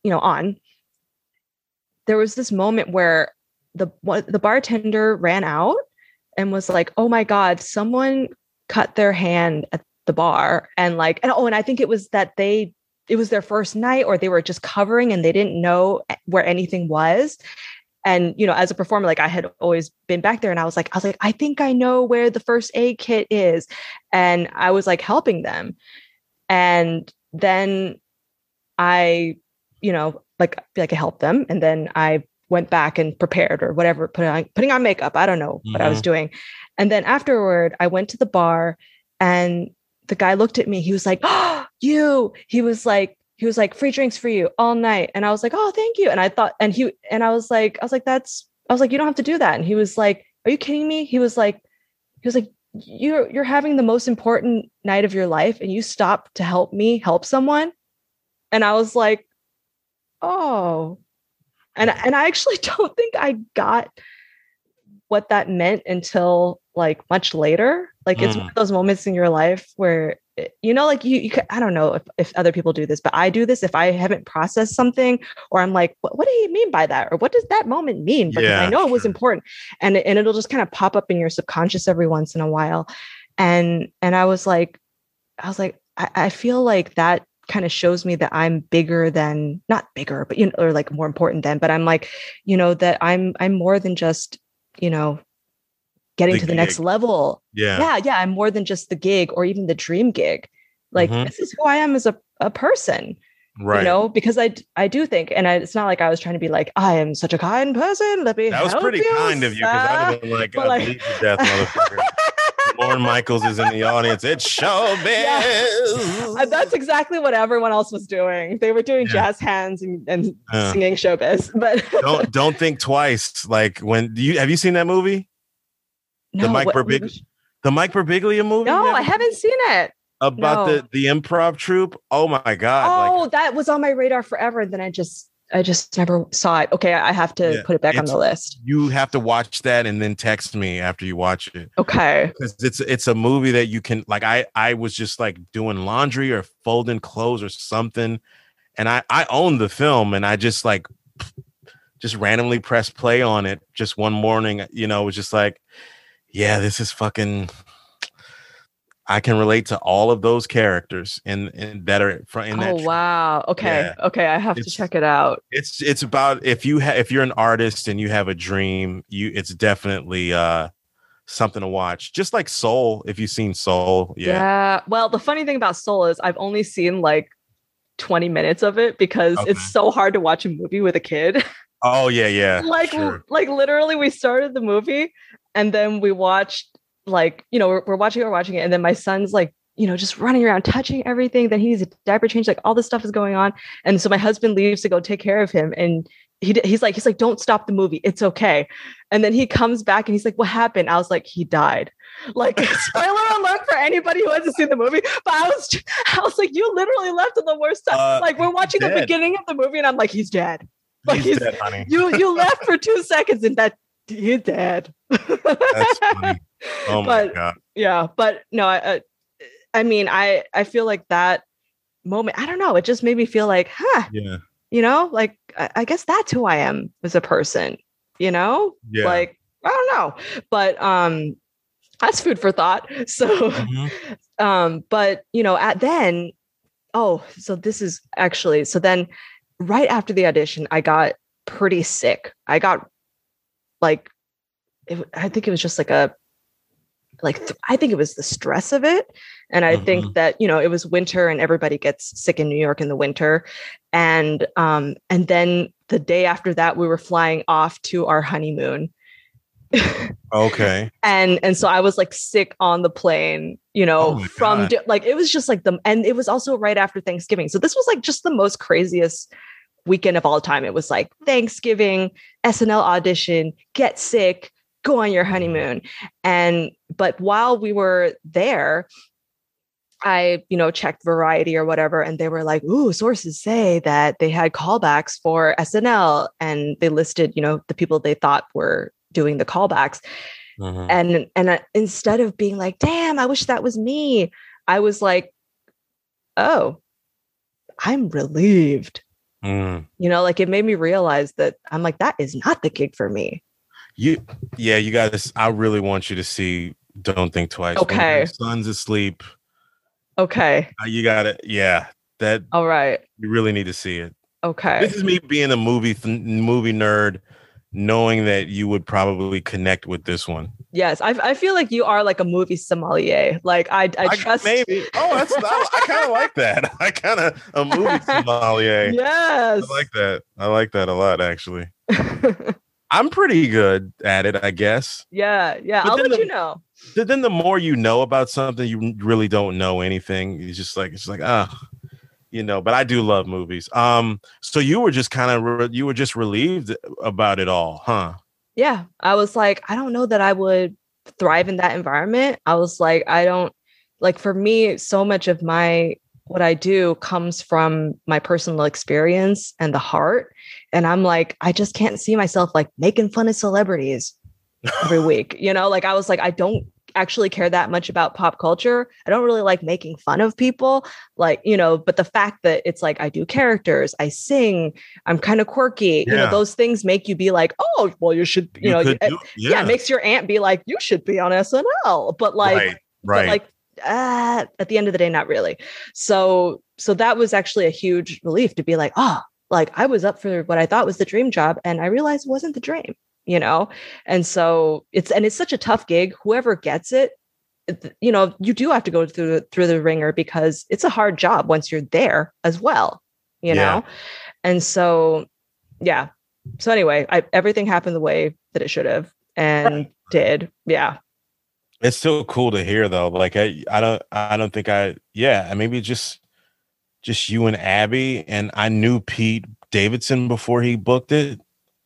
there was this moment where the bartender ran out and was like, "Oh my God, someone cut their hand at the bar," and I think it was that it was their first night, or they were just covering and they didn't know where anything was. And, as a performer, like, I had always been back there, and I was like, I think I know where the first aid kit is. And I was like helping them. And then I, I helped them. And then I went back and prepared or whatever, putting on makeup. I don't know what I was doing. And then afterward, I went to the bar, and the guy looked at me. He was like, "Oh, you." He was like, "Free drinks for you all night." And I was like, "Oh, thank you." And I thought, I was like, "You don't have to do that." And he was like, "Are you kidding me?" He was like, you're having the most important night of your life, and you stopped to help me help someone. And I was like, "Oh." And I actually don't think I got what that meant until like much later. Like it's one of those moments in your life where, you know, like you I don't know if other people do this, but I do this if I haven't processed something, or I'm like, what do you mean by that? Or what does that moment mean? Because I know it was important, and it'll just kind of pop up in your subconscious every once in a while. And I was like, I feel like that kind of shows me that I'm bigger than, not bigger, but, you know, or like more important than, but I'm like, you know, that I'm more than just, you know, getting to the next level. Yeah. I'm more than just the gig or even the dream gig. Like this is who I am as a person, right? You know, because I do think, and it's not like I was trying to be like, I am such a kind person. Let me. That was pretty kind of you, because I'd have been like, bleed to death, motherfucker. Lorne Michaels is in the audience. It's showbiz. Yeah. That's exactly what everyone else was doing. They were doing jazz hands and singing showbiz. But don't think twice. Like have you seen that movie? No, the Mike Birbiglia movie? No, I haven't seen it. About the improv troupe. Oh my God. Oh, that was on my radar forever. And then I just never saw it. Okay, I have to put it back on the list. You have to watch that and then text me after you watch it. Okay. Because it's a movie that you can, like, I was just like doing laundry or folding clothes or something. And I owned the film, and I just randomly pressed play on it just one morning. You know, it was just like, yeah, this is fucking, I can relate to all of those characters and that are in that. Oh, wow. Okay. Yeah. Okay. I have to check it out. It's about, if you're an artist and you have a dream, it's definitely something to watch. Just like Soul, if you've seen Soul. Yeah. Well, the funny thing about Soul is I've only seen like 20 minutes of it because it's so hard to watch a movie with a kid. Oh yeah. Like literally we started the movie and then we watched, like, you know, we're watching it, and then my son's like, you know, just running around touching everything. Then he needs a diaper change, like all this stuff is going on. And so my husband leaves to go take care of him, and he's like, don't stop the movie, it's okay. And then he comes back and he's like, what happened? I was like, he died. Like, spoiler alert for anybody who hasn't seen the movie. But I was like, you literally left at the worst time. Like, we're watching the beginning of the movie and I'm like, he's dead. Like, he's dead, honey. You left for 2 seconds and that he's dead. That's funny. Oh my God. Yeah. But no, I mean, I feel like that moment, I don't know, it just made me feel like, yeah, you know, like, I guess that's who I am as a person, you know? Yeah. Like, I don't know, but that's food for thought. So, but you know, so then right after the audition, I got pretty sick. I got like, I think it was just like I think it was the stress of it. And I think that, you know, it was winter and everybody gets sick in New York in the winter. And then the day after that, we were flying off to our honeymoon. Okay. And so I was like sick on the plane, you know, like, it was just like and it was also right after Thanksgiving. So this was like just the most craziest weekend of all time. It was like Thanksgiving, SNL audition, get sick, go on your honeymoon. But while we were there, I, you know, checked Variety or whatever, and they were like, ooh, sources say that they had callbacks for SNL, and they listed, you know, the people they thought were doing the callbacks. And instead of being like, damn, I wish that was me, I was like, oh, I'm relieved. You know, like, it made me realize that I'm like, that is not the gig for me. You got this. I really want you to see Don't Think Twice. Okay. When your son's asleep. Okay. You got it. Yeah. That. All right. You really need to see it. Okay. This is me being a movie nerd, knowing that you would probably connect with this one. Yes. I feel like you are like a movie sommelier. Like I trust. Maybe. Oh, I kind of like that. I kind of a movie sommelier. Yes. I like that. I like that a lot, actually. I'm pretty good at it, I guess. Yeah. I'll let you know. Then the more you know about something, you really don't know anything. It's just like, you know. But I do love movies. So you were just you were just relieved about it all, huh? Yeah, I was like, I don't know that I would thrive in that environment. I was like, I don't, like, for me, so much of what I do comes from my personal experience and the heart. And I'm like, I just can't see myself like making fun of celebrities, every week. You know, like I was like, I don't actually care that much about pop culture. I don't really like making fun of people, like, you know, but the fact that it's like I do characters, I sing, I'm kind of quirky, you know, those things make you be like, oh, well, you should, you know, it makes your aunt be like, you should be on SNL. But like, but like, at the end of the day, not really. So that was actually a huge relief to be like, oh, like I was up for what I thought was the dream job, and I realized it wasn't the dream, you know? And so it's such a tough gig. Whoever gets it, you know, you do have to go through the ringer, because it's a hard job once you're there as well, you know? And so, yeah. So anyway, everything happened the way that it should have and did. Yeah. It's still cool to hear though. Like I don't think maybe just you and Abby, and I knew Pete Davidson before he booked it.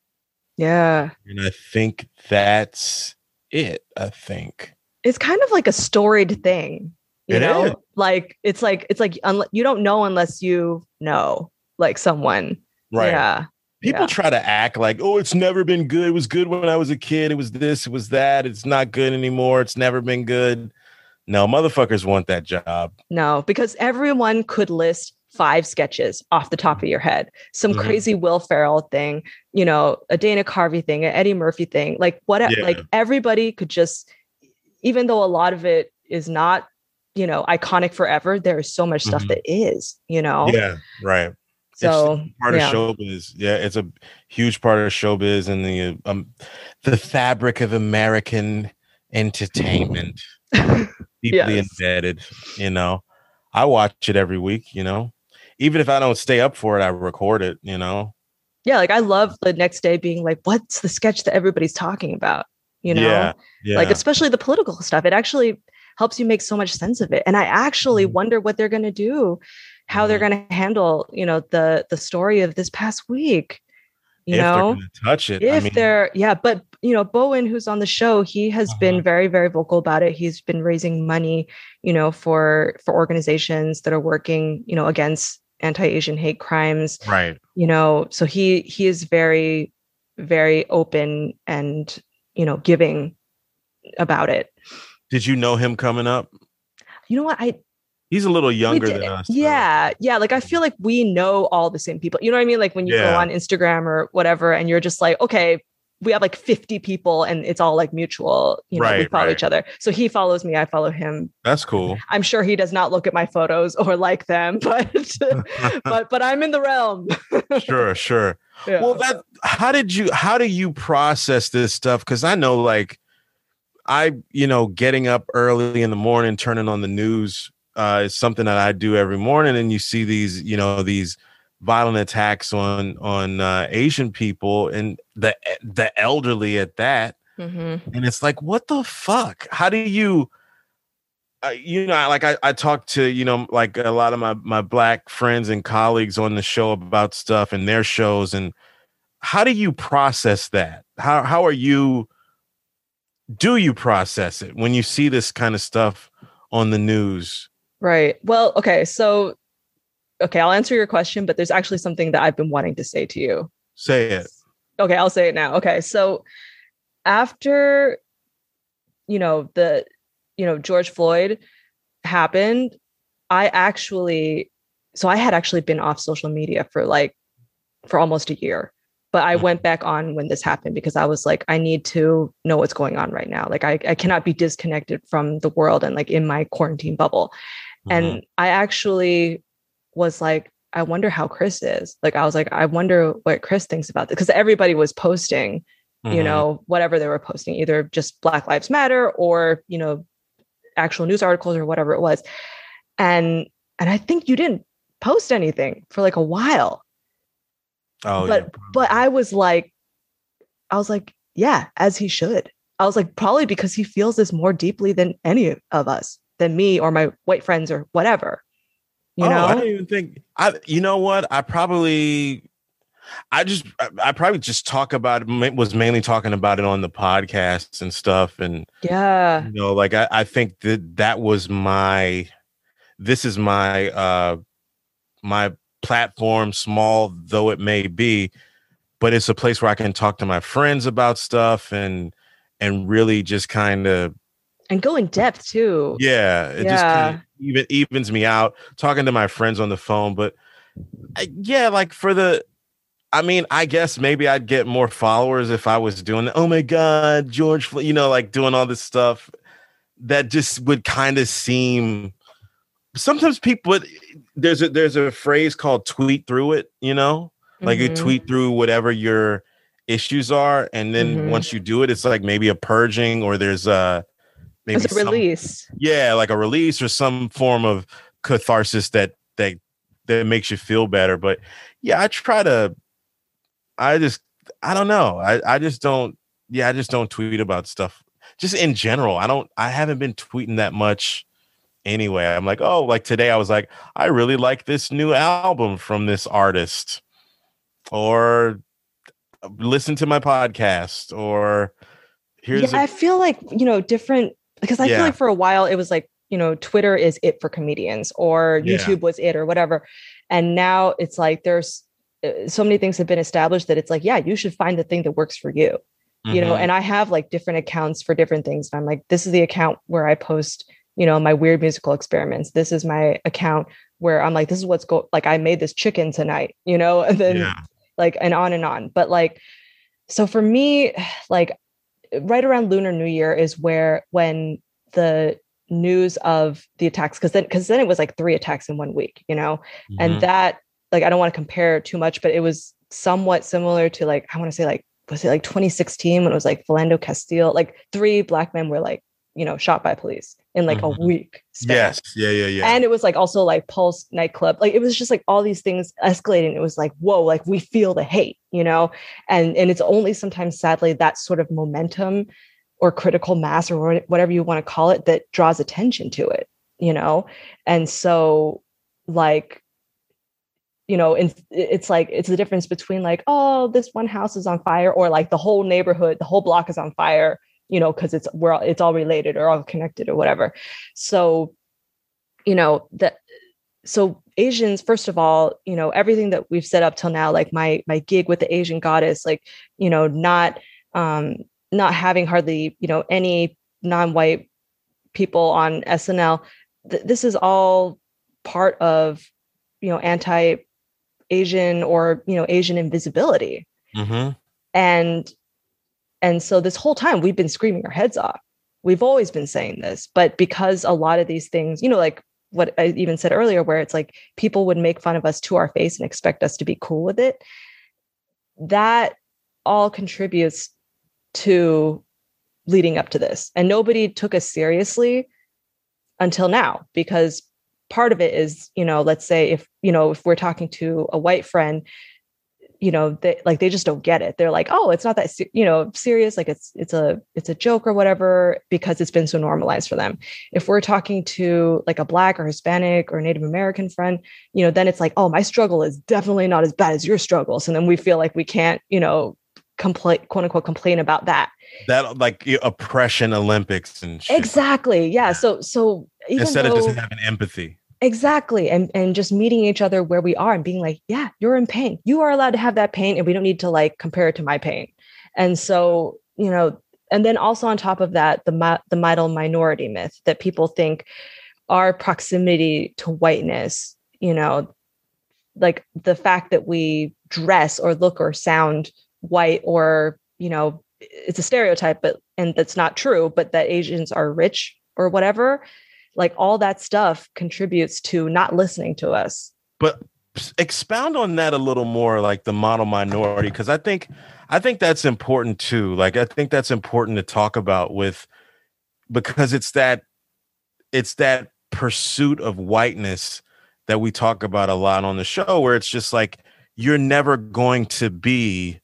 Yeah. And I think that's it. I think it's kind of like a storied thing, you know, is. Like it's like you don't know unless you know, like someone. Right. Yeah. People try to act like, oh, it's never been good. It was good when I was a kid. It was this, it was that. It's not good anymore. It's never been good. No, motherfuckers want that job. No, because everyone could list 5 sketches off the top of your head. Some crazy Will Ferrell thing, you know, a Dana Carvey thing, an Eddie Murphy thing, like like everybody could just, even though a lot of it is not, you know, iconic forever, there is so much stuff that is, you know? Yeah, right. So it's part of showbiz. Yeah, it's a huge part of showbiz and the fabric of American entertainment. Deeply embedded, you know. I watch it every week, you know. Even if I don't stay up for it, I record it, you know. Yeah, like I love the next day being like, what's the sketch that everybody's talking about? You know, like especially the political stuff. It actually helps you make so much sense of it. And I actually wonder what they're going to do, how they're going to handle, you know, the story of this past week. You know, they're going to touch it. If they're, but you know, Bowen, who's on the show, he has been very, very vocal about it. He's been raising money, you know, for organizations that are working, you know, against anti-Asian hate crimes. Right. You know, so he is very, very open and, you know, giving about it. Did you know him coming up? You know what? He's a little younger than us. Yeah. Yeah. Like, I feel like we know all the same people. You know what I mean? Like when you go on Instagram or whatever, and you're just like, okay, we have like 50 people and it's all like mutual, you know, we follow each other. So he follows me, I follow him. That's cool. I'm sure he does not look at my photos or like them, but but I'm in the realm. Sure. Yeah. Well, how do you process this stuff? Cause I know, like, you know, getting up early in the morning, turning on the news, is something that I do every morning, and you see these, you know, these violent attacks on Asian people and the elderly at that, and it's like, what the fuck? How do you, you know, like I talk to, you know, like a lot of my Black friends and colleagues on the show about stuff and their shows, and how do you process that? How are you? Do you process it when you see this kind of stuff on the news? Right. Well, okay. So, I'll answer your question, but there's actually something that I've been wanting to say to you. Say it. Okay, I'll say it now. Okay. So after, you know, George Floyd happened, I had actually been off social media for almost a year. But I went back on when this happened because I was like, I need to know what's going on right now. Like I cannot be disconnected from the world and like in my quarantine bubble. And I actually was like, I wonder how Chris is. Like, I was like, I wonder what Chris thinks about this. Because everybody was posting, you know, whatever they were posting, either just Black Lives Matter or, you know, actual news articles or whatever it was. And I think you didn't post anything for like a while. Oh, but I was like, yeah, as he should. I was like, probably because he feels this more deeply than any of us, than me or my white friends or whatever. You know? I don't even think you know what? I probably just talk about it, was mainly talking about it on the podcasts and stuff. And you know, like I think that was this is my platform, small though it may be, but it's a place where I can talk to my friends about stuff and and really just kind of and go in depth too. Yeah, it just kind of evens me out. Talking to my friends on the phone, but like I mean, I guess maybe I'd get more followers if I was doing oh my God, George, like doing all this stuff that just would kind of seem. Sometimes people, there's a phrase called tweet through it, like you tweet through whatever your issues are, and then once you do it, it's like maybe a purging, or there's maybe it's a release. Yeah, like a release or some form of catharsis that makes you feel better. But yeah, I don't know. I just don't tweet about stuff just in general. I haven't been tweeting that much anyway. I'm like, oh, like today I was like, I really like this new album from this artist, or listen to my podcast, or I feel like, different, because I feel like for a while it was like, Twitter is it for comedians, or YouTube was it, or whatever. And now it's like, there's so many things have been established that it's like, yeah, you should find the thing that works for you, and I have like different accounts for different things. And I'm like, this is the account where I post, my weird musical experiments. This is my account where I'm like, this is what's like, I made this chicken tonight, and then like, and on. But like, so for me, like right around Lunar New Year is when the news of the attacks, because then it was like 3 attacks in 1 week, and that, like, I don't want to compare too much, but it was somewhat similar to, like, I want to say, like, was it like 2016 when it was like Philando Castile, like 3 Black men were like, shot by police in like a week span. Yes. Yeah. And it was like also like Pulse nightclub. Like it was just like all these things escalating. It was like, whoa, like we feel the hate, and it's only sometimes, sadly, that sort of momentum or critical mass or whatever you want to call it that draws attention to it, And so like, it's like, it's the difference between like, oh, this one house is on fire, or like the whole neighborhood, the whole block is on fire, because it's all related or all connected or whatever. So, so Asians, first of all, everything that we've set up till now, like my gig with the Asian Goddess, like, not having hardly, any non-white people on SNL. This is all part of, anti-Asian or, Asian invisibility. And so this whole time we've been screaming our heads off. We've always been saying this, but because a lot of these things, like what I even said earlier, where it's like people would make fun of us to our face and expect us to be cool with it, that all contributes to leading up to this. And nobody took us seriously until now, because part of it is, let's say if we're talking to a white friend, they just don't get it. They're like, oh, it's not that, serious. Like it's a joke or whatever, because it's been so normalized for them. If we're talking to like a Black or Hispanic or Native American friend, then it's like, oh, my struggle is definitely not as bad as your struggles. And then we feel like we can't, complain, quote unquote, complain about that. That like oppression Olympics and shit. Exactly. Yeah. So even instead of just having empathy. Exactly. And just meeting each other where we are and being like, yeah, you're in pain. You are allowed to have that pain, and we don't need to like compare it to my pain. And so, and then also on top of that, the mitral minority myth that people think our proximity to whiteness, like the fact that we dress or look or sound white, or, it's a stereotype, and that's not true, but that Asians are rich or whatever. Like all that stuff contributes to not listening to us. But expound on that a little more, like the model minority, because I think that's important too. Like I think that's important to talk about because it's that pursuit of whiteness that we talk about a lot on the show, where it's just like you're never going to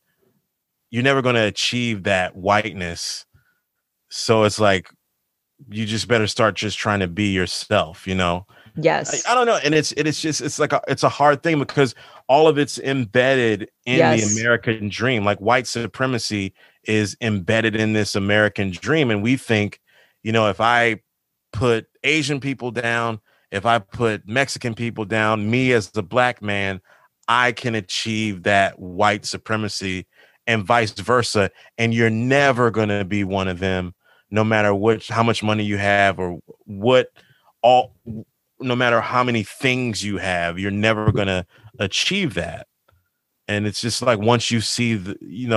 achieve that whiteness. So it's like, you just better start just trying to be yourself, Yes. I don't know. And it's a hard thing, because all of it's embedded in the American dream. Like white supremacy is embedded in this American dream. And we think, if I put Asian people down, if I put Mexican people down, me as the Black man, I can achieve that white supremacy. and vice versa. And you're never going to be one of them, no matter how much money you have or no matter how many things you have, you're never going to achieve that. And it's just like, once you see the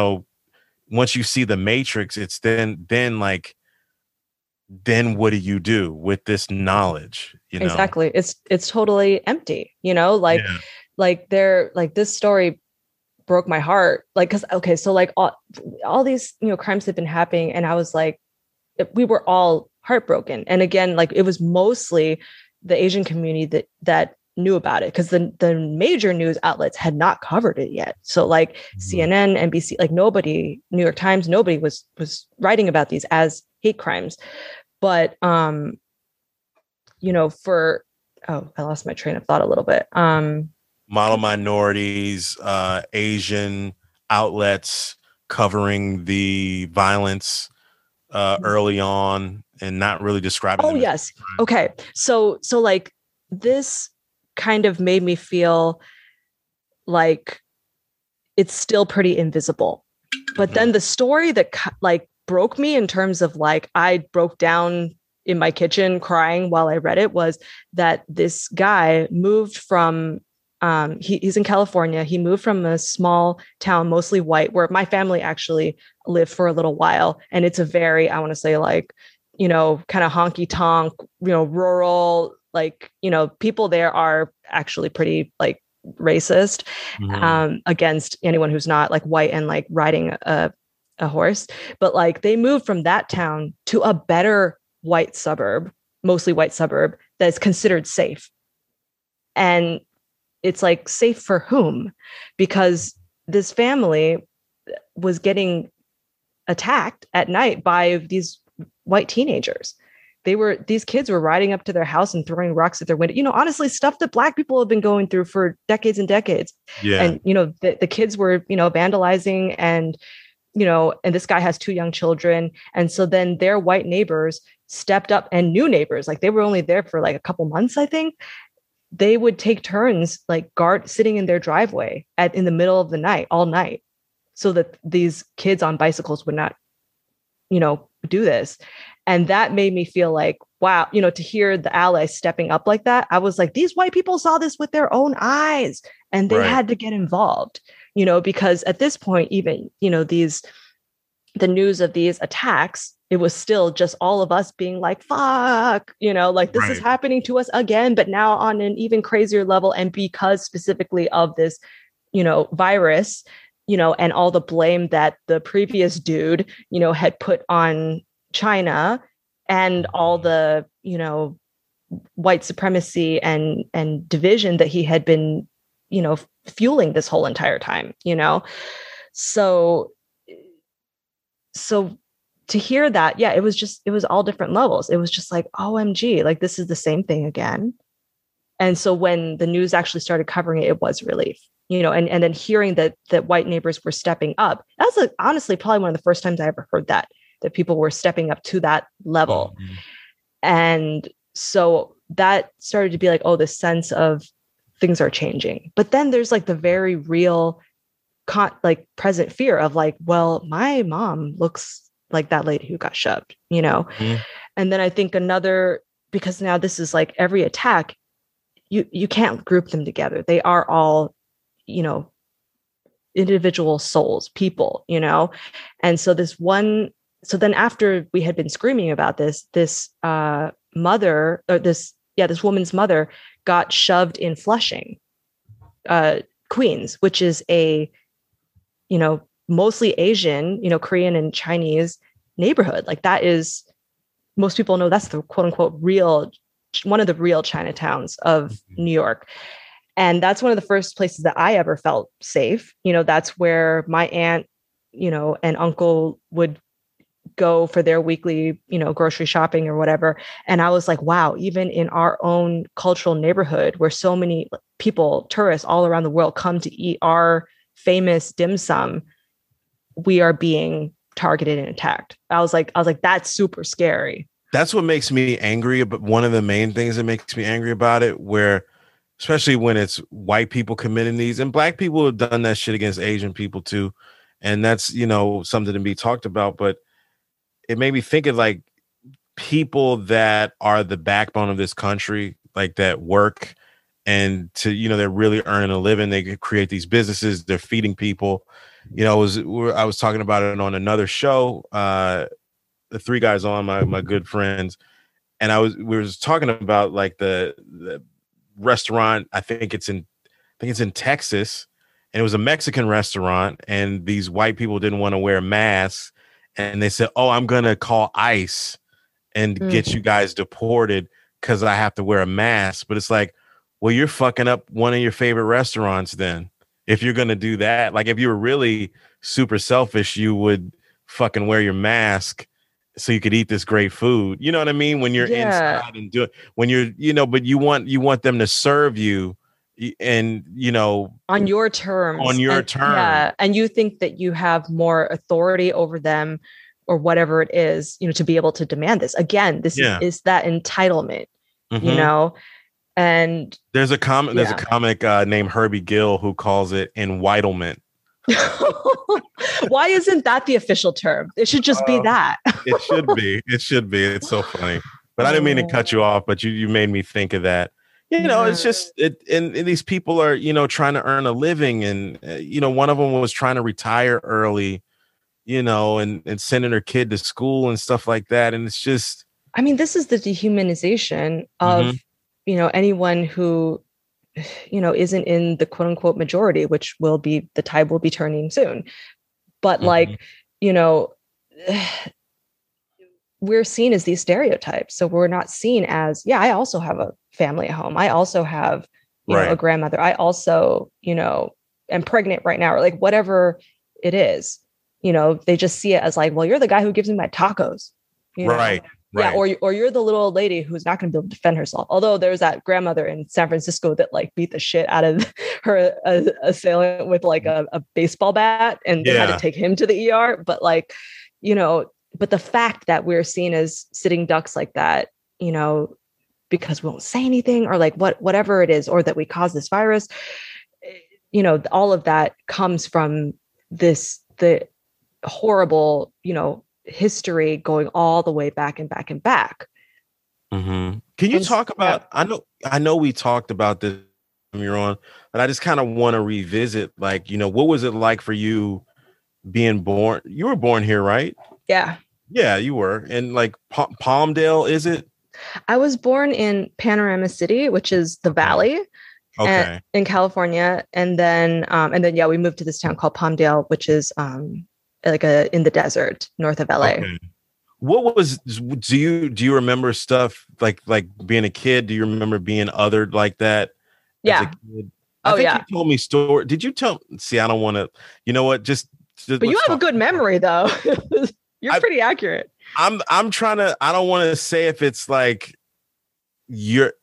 Matrix, it's then what do you do with this knowledge? Exactly. It's totally empty, this story broke my heart. Like, cause okay. So like all these, crimes have been happening. And I was like, we were all heartbroken. And again, like it was mostly the Asian community that knew about it, because the major news outlets had not covered it yet. So like CNN, NBC, like nobody, New York Times, nobody was writing about these as hate crimes. But I lost my train of thought a little bit. Model minorities, Asian outlets covering the violence early on and not really describing. Oh yes. Okay. So like this kind of made me feel like it's still pretty invisible. But then the story that like broke me in terms of like I broke down in my kitchen crying while I read it was that this guy moved from he's in California. He moved from a small town, mostly white, where my family actually lived for a little while. And it's a very, I want to say like, kind of honky tonk, rural, like, people there are actually pretty like racist against anyone who's not like white and like riding a horse. But like they moved from that town to a better white suburb, mostly white suburb, that is considered safe. And it's like, safe for whom? Because this family was getting attacked at night by these white teenagers. These kids were riding up to their house and throwing rocks at their window. Honestly, stuff that Black people have been going through for decades and decades. Yeah. And, the kids were, vandalizing and this guy has 2 young children. And so then their white neighbors stepped up, and new neighbors, like they were only there for like a couple months, I think. They would take turns like sitting in their driveway in the middle of the night, all night, so that these kids on bicycles would not, do this. And that made me feel like, wow, to hear the allies stepping up like that, I was like, these white people saw this with their own eyes and they had to get involved, because at this point, even, the news of these attacks, it was still just all of us being like, fuck, like this is happening to us again, but now on an even crazier level. And because specifically of this, virus, and all the blame that the previous dude, had put on China and all the, white supremacy and division that he had been, fueling this whole entire time, So to hear that, yeah, it was all different levels. It was just like, OMG, like this is the same thing again. And so when the news actually started covering it, it was relief, and then hearing that white neighbors were stepping up. That's honestly probably one of the first times I ever heard that people were stepping up to that level. Mm-hmm. And so that started to be like, oh, this sense of things are changing. But then there's like the very real present fear of like, well, my mom looks like that lady who got shoved, Mm-hmm. And then I think because now this is like every attack, you can't group them together. They are all, individual souls, people, and so so then after we had been screaming about this this woman's mother got shoved in Flushing, Queens, which is a, mostly Asian, Korean and Chinese neighborhood. Like that is, most people know that's the quote unquote one of the real Chinatowns of New York. And that's one of the first places that I ever felt safe. That's where my aunt, and uncle would go for their weekly, grocery shopping or whatever. And I was like, wow, even in our own cultural neighborhood where so many people, tourists all around the world come to eat our famous dim sum, we are being targeted and attacked. I was like, that's super scary. That's what makes me angry. But one of the main things that makes me angry about it, where especially when it's white people committing these, and Black people have done that shit against Asian people too. And that's, something to be talked about. But it made me think of like people that are the backbone of this country, like that work and they're really earning a living. They create these businesses. They're feeding people. I was talking about it on another show. The three guys on my good friends, and we were talking about like the restaurant. I think it's in Texas, and it was a Mexican restaurant, and these white people didn't want to wear masks, and they said, "Oh, I'm gonna call ICE and get you guys deported because I have to wear a mask." But it's like, well, you're fucking up one of your favorite restaurants then. If you're gonna do that, like if you were really super selfish, you would fucking wear your mask so you could eat this great food. You know what I mean? When you're inside and when you're, but you want them to serve you and, on your terms. Yeah. And you think that you have more authority over them or whatever it is, to be able to demand this. Again, this is that entitlement, and there's a comic named Herbie Gill who calls it entitlement. Why isn't that the official term? It should just be that. It should be. It's so funny. But I didn't mean to cut you off, but you made me think of that. It's just and these people are, trying to earn a living. And, one of them was trying to retire early, and sending her kid to school and stuff like that. And it's just, I mean, this is the dehumanization of, anyone who, isn't in the quote unquote majority, which the tide will be turning soon. But we're seen as these stereotypes. So we're not seen as, I also have a family at home. I also have, a grandmother. I also, am pregnant right now, or like whatever it is, they just see it as like, well, you're the guy who gives me my tacos. Right. Yeah, or you're the little old lady who's not going to be able to defend herself. Although there's that grandmother in San Francisco that like beat the shit out of her assailant with like a baseball bat, and they had to take him to the ER. But like, but the fact that we're seen as sitting ducks like that, because we won't say anything, or like whatever it is, or that we cause this virus, all of that comes from the horrible, history going all the way back and back and back. Mm-hmm. Can you talk about, I know we talked about this when you're on, but I just kind of want to revisit, like, what was it like for you being born? You were born here, right? Yeah. Yeah, you were. And like Palmdale, is it? I was born in Panorama City, which is the Valley in California. And then, we moved to this town called Palmdale, which is, like in the desert north of LA. Okay. What was, do you remember stuff like being a kid? Do you remember being othered like that? Yeah. As a kid? I think you told me story. Did you tell? See, I don't want to, you know what? But you have a good memory though. You're pretty accurate. I'm trying to, I don't want to say if it's like your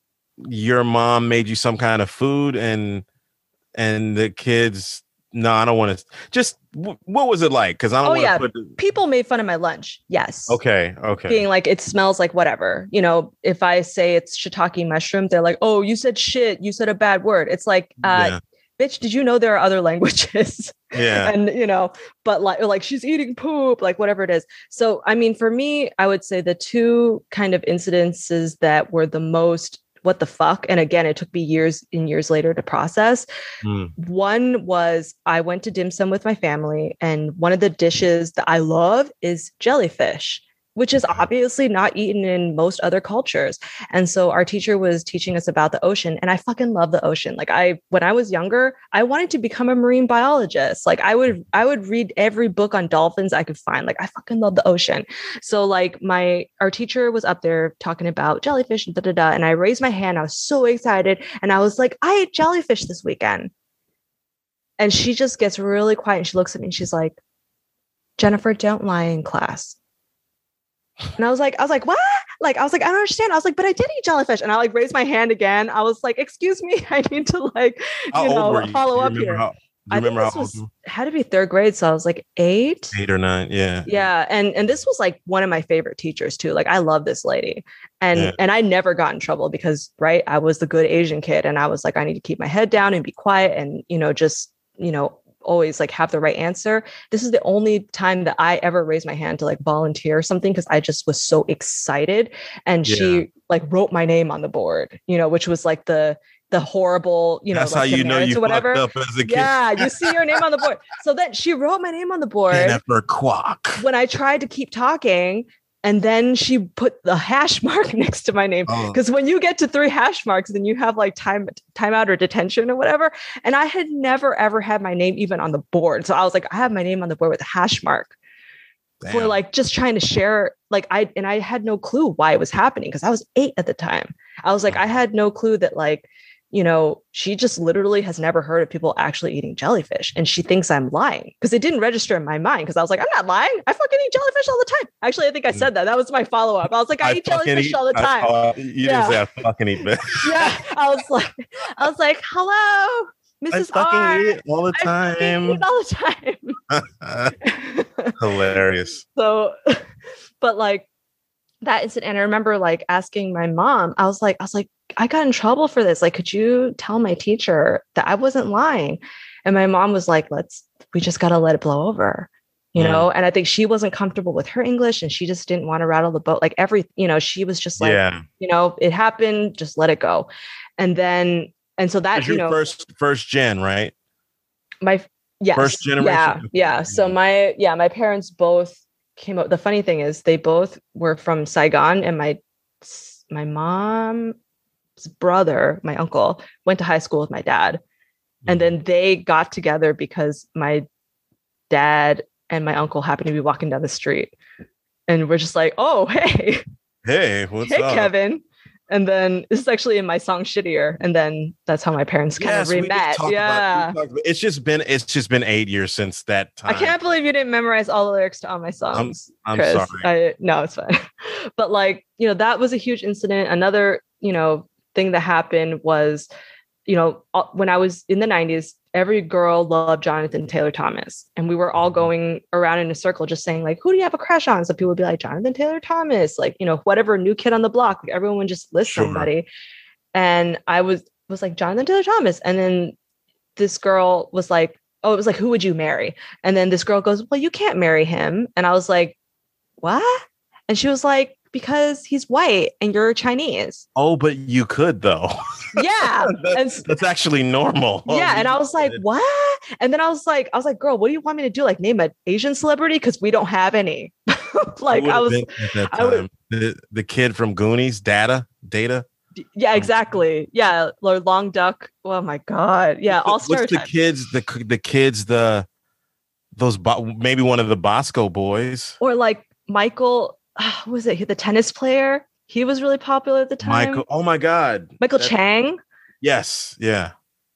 mom made you some kind of food and the kids, no, I don't want to. Just what was it like? Because I don't want to put. People made fun of my lunch. Yes. Okay. Being like, it smells like whatever. If I say it's shiitake mushroom, they're like, oh, you said shit. You said a bad word. It's like, bitch, did you know there are other languages? Yeah. And but like she's eating poop, like whatever it is. So I mean, for me, I would say the two kind of incidences that were the most what the fuck. And again, it took me years and years later to process. One was I went to dim sum with my family, and one of the dishes that I love is jellyfish, which is obviously not eaten in most other cultures. And so our teacher was teaching us about the ocean, and I fucking love the ocean. Like when I was younger, I wanted to become a marine biologist. Like I would read every book on dolphins I could find. Like I fucking love the ocean. So like our teacher was up there talking about jellyfish and and I raised my hand. I was so excited. And I was like, I ate jellyfish this weekend. And she just gets really quiet and she looks at me and she's like, Jennifer, don't lie in class. And I was like, what? Like, I was like, I don't understand. I was like, but I did eat jellyfish. And I like raised my hand again. I was like, excuse me, I need to like, follow up here. I think this had to be third grade. So I was like 8 or 9. Yeah. Yeah. And this was like one of my favorite teachers too. Like I love this lady. And I never got in trouble because, right, I was the good Asian kid. And I was like, I need to keep my head down and be quiet and, just, always like have the right answer. This is the only time that I ever raised my hand to like volunteer or something because I just was so excited. And she like wrote my name on the board, you know, which was like the horrible, you know, that's like how you know you or whatever. fucked up as a kid. Yeah, you see your name on the board. So then she wrote my name on the board. Jennifer Kwok. When I tried to keep talking, and then she put the hash mark next to my name. Because when you get to 3 hash marks, then you have like timeout or detention or whatever. And I had never, ever had my name even on the board. So I was like, I have my name on the board with a hash mark. Damn. For like just trying to share, like I had no clue why it was happening because I was 8 at the time. I was like, I had no clue that like, you know, she just literally has never heard of people actually eating jellyfish. And she thinks I'm lying because it didn't register in my mind. Because I was like, I'm not lying. I fucking eat jellyfish all the time. Actually, I think I said that. That was my follow-up. I was like, I eat jellyfish all the time. You didn't say I fucking eat fish. Yeah. I was like, hello, Mrs. I fucking R. eat all the time. I eat all the time. Hilarious. So, but like that incident, and I remember like asking my mom, I was like, I got in trouble for this. Like, could you tell my teacher that I wasn't lying? And my mom was like, we just got to let it blow over, you know? And I think she wasn't comfortable with her English and she just didn't want to rattle the boat. Like she was just like, you know, it happened, just let it go. And so that, you know, first gen, right? Yes. First generation. Yeah. So my parents both came up. The funny thing is they both were from Saigon, and my mom's brother, my uncle, went to high school with my dad. And then they got together because my dad and my uncle happened to be walking down the street. And we're just like, oh, hey, what's up? Kevin. And then this is actually in my song Shittier. And then that's how my parents kind of re-met. It's just been 8 years since that time. I can't believe you didn't memorize all the lyrics to all my songs. I'm sorry. No, it's fine. But like, you know, that was a huge incident. Another, you know, thing that happened was, you know, when I was in the 90s, every girl loved Jonathan Taylor Thomas. And we were all going around in a circle just saying like, who do you have a crush on? So people would be like, Jonathan Taylor Thomas, like, you know, whatever, new kid on the block. Like, everyone would just list somebody. And I was like, Jonathan Taylor Thomas. And then this girl was like, oh, it was like, who would you marry? And then this girl goes, well, you can't marry him. And I was like, what? And she was like, because he's white and you're Chinese. Oh, but you could though. Yeah. That's actually normal. Yeah. And I was like, what? And then I was like, girl, what do you want me to do? Like name an Asian celebrity? Because we don't have any. Like I was at that time. The kid from Goonies, Data. Yeah, exactly. Yeah. Long Duck. Oh my God. Yeah. All stereotypes. Maybe one of the Bosco boys. Or like Michael, was it the tennis player? He was really popular at the time. Michael, oh my God. Michael Chang. Yes. Yeah.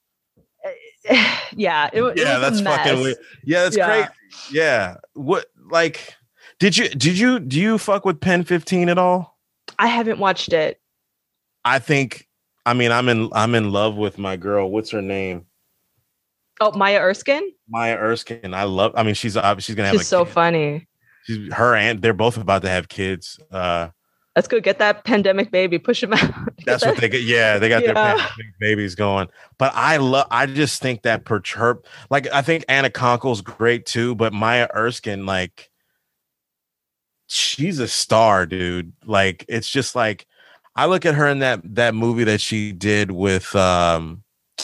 Yeah. It was that's fucking weird. Yeah, that's crazy. Yeah. What, like, do you fuck with Pen 15 at all? I haven't watched it. I'm in love with my girl. What's her name? Oh, Maya Erskine. She's gonna have. She's so funny. Her and they're both about to have kids. Let's go get that pandemic baby. Push them out. That's what they get. Yeah, they got their pandemic babies going. But I just think that I think Anna Konkle's great too. But Maya Erskine, like, she's a star, dude. Like, it's just like I look at her in that movie that she did with oh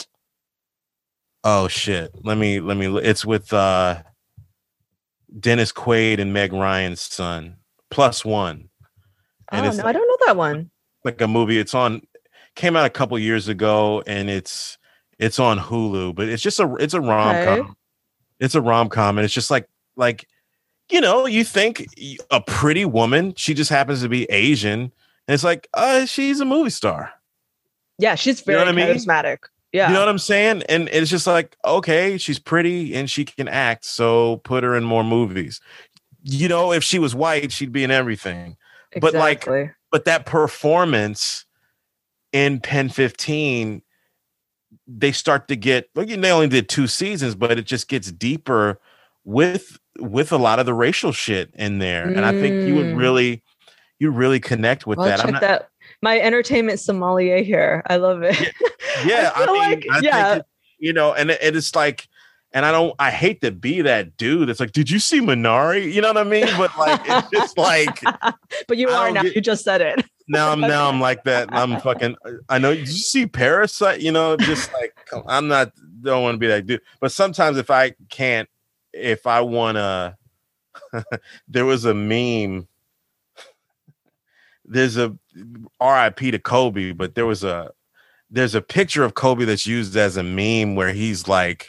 shit. Let me. It's with Dennis Quaid and Meg Ryan's son, Plus One. And I don't know that one. Like a movie. Came out a couple years ago, and it's on Hulu. But it's a rom-com. Okay. It's a rom-com, and it's just like you know, you think a pretty woman, she just happens to be Asian, and it's like she's a movie star. Yeah, she's very charismatic. Yeah. You know what I'm saying? And it's just like, okay, she's pretty and she can act, so put her in more movies. You know, if she was white, she'd be in everything. Exactly. But that performance in Pen 15, they start to get, they only did 2 seasons, but it just gets deeper with a lot of the racial shit in there. And I think you would really connect with that. Check that. My entertainment sommelier here. I love it. Yeah. I think, you know, and it's like, And I hate to be that dude that's like, did you see Minari? You know what I mean? But like, it's just like, but you are now. You just said it. Now I'm like that. I'm fucking. I know. Did you see Parasite? You know, just like I'm not. Don't want to be that dude. But sometimes if I can't, if I wanna, there was a meme. There's a R.I.P. to Kobe, but there's a picture of Kobe that's used as a meme where he's like.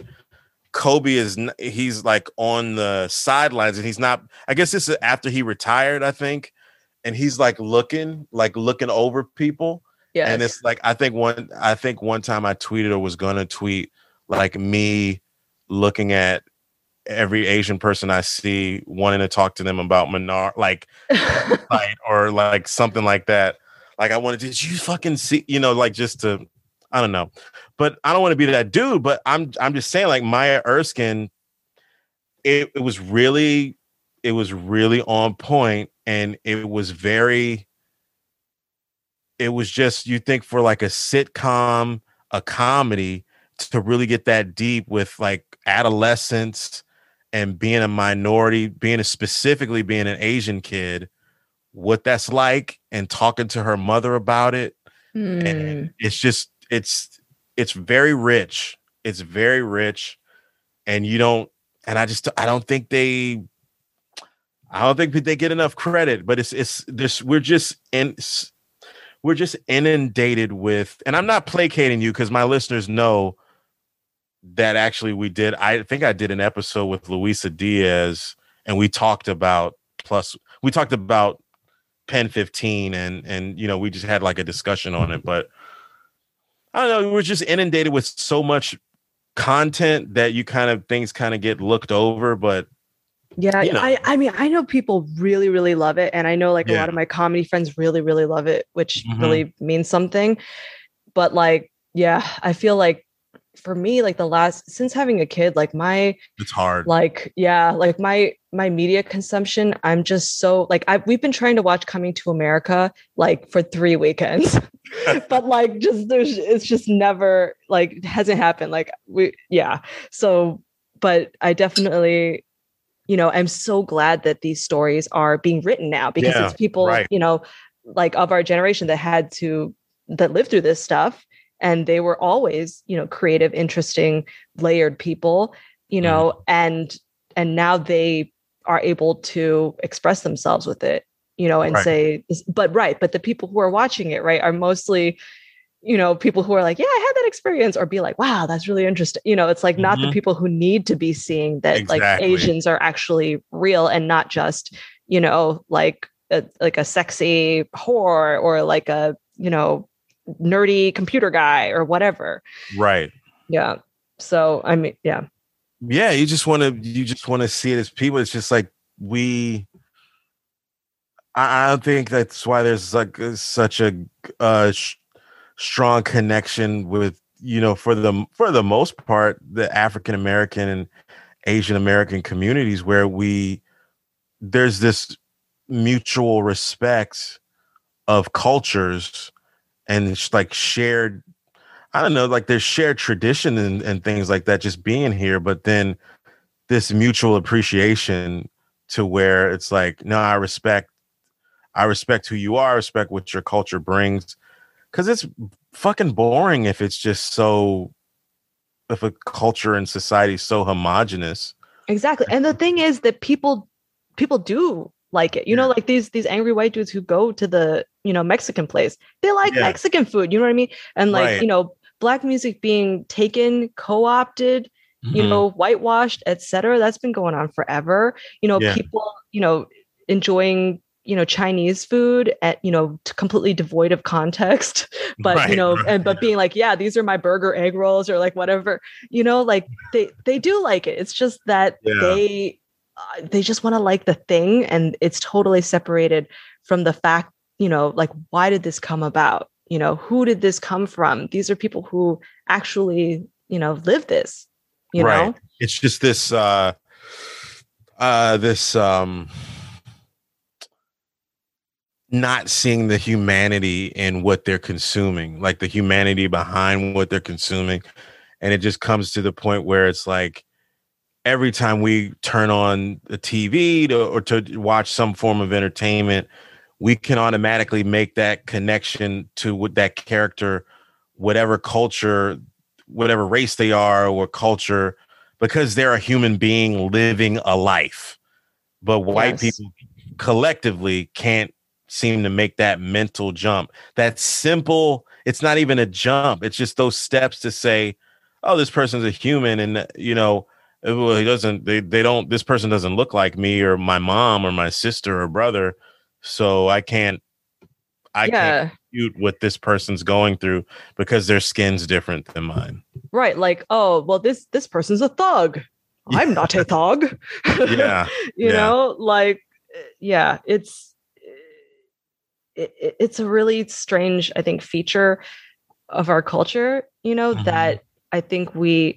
He's like on the sidelines and he's not, I guess this is after he retired, I think. And he's like looking over people. Yeah. And it's like, I think one time I tweeted or was going to tweet like me looking at every Asian person I see wanting to talk to them about Minar, like, or like something like that. Like I wanted to, did you fucking see, you know, like just to, I don't know. But I don't want to be that dude. But I'm just saying, like Maya Erskine, it was really on point, and it was just, you think for like a sitcom, a comedy, to really get that deep with like adolescence and being a minority, specifically being an Asian kid, what that's like, and talking to her mother about it. And it's just it's very rich. It's very rich. And I don't think they get enough credit, but it's this, we're just inundated with, and I'm not placating you because my listeners know that actually I think I did an episode with Luisa Diaz and we talked about Pen 15 and you know, we just had like a discussion on it, but I don't know. We're just inundated with so much content that things kind of get looked over. But yeah, you know. I mean, I know people really, really love it, and I know like a lot of my comedy friends really, really love it, which really means something. But like, yeah, I feel like for me, like since having a kid, like it's hard. Like, yeah, like my media consumption, I'm just so like, we've been trying to watch Coming to America like for 3 weekends, but like it's just never like, it hasn't happened. Like So, but I definitely, you know, I'm so glad that these stories are being written now because it's people, you know, like of our generation that lived through this stuff. And they were always, you know, creative, interesting, layered people, you know, and now they are able to express themselves with it, you know, and say, but the people who are watching it, right, are mostly, you know, people who are like, yeah, I had that experience, or be like, wow, that's really interesting. You know, it's like not the people who need to be seeing that like Asians are actually real and not just, you know, like a sexy whore or like a, you know, nerdy computer guy or whatever. Right. Yeah. So I mean, yeah. You just want to see it as people. It's just like I don't think that's why there's like such a strong connection with, you know, for the most part, the African American and Asian American communities where there's this mutual respect of cultures and it's like shared, I don't know, like there's shared tradition and things like that just being here, but then this mutual appreciation to where it's like, no, I respect who you are, I respect what your culture brings. Cause it's fucking boring if it's just if a culture and society is so homogenous. Exactly. And the thing is that people do like it, you know, like these angry white dudes who go to the, you know, Mexican place, they like Mexican food, you know what I mean? And like, you know, Black music being taken, co-opted, you know, whitewashed, etc. That's been going on forever. You know, people, you know, enjoying, you know, Chinese food at, you know, completely devoid of context, but, you know, but being like, yeah, these are my burger egg rolls or like whatever, you know, like they do like it. It's just that they just want to like the thing, and it's totally separated from the fact, you know, like, why did this come about? You know, who did this come from? These are people who actually, you know, live this, you know? It's just this, not seeing the humanity in what they're consuming, like the humanity behind what they're consuming. And it just comes to the point where it's like, every time we turn on the TV or to watch some form of entertainment, we can automatically make that connection to what that character, whatever culture, whatever race they are or culture, because they're a human being living a life. But white people collectively can't seem to make that mental jump. That simple, it's not even a jump. It's just those steps to say, oh, this person's a human. And, you know, well, this person doesn't look like me or my mom or my sister or brother. So I can't compute what this person's going through because their skin's different than mine. Right. Like, oh, well, this person's a thug. I'm not a thug. Yeah. you know, like, yeah, it's a really strange, I think, feature of our culture, you know, that I think we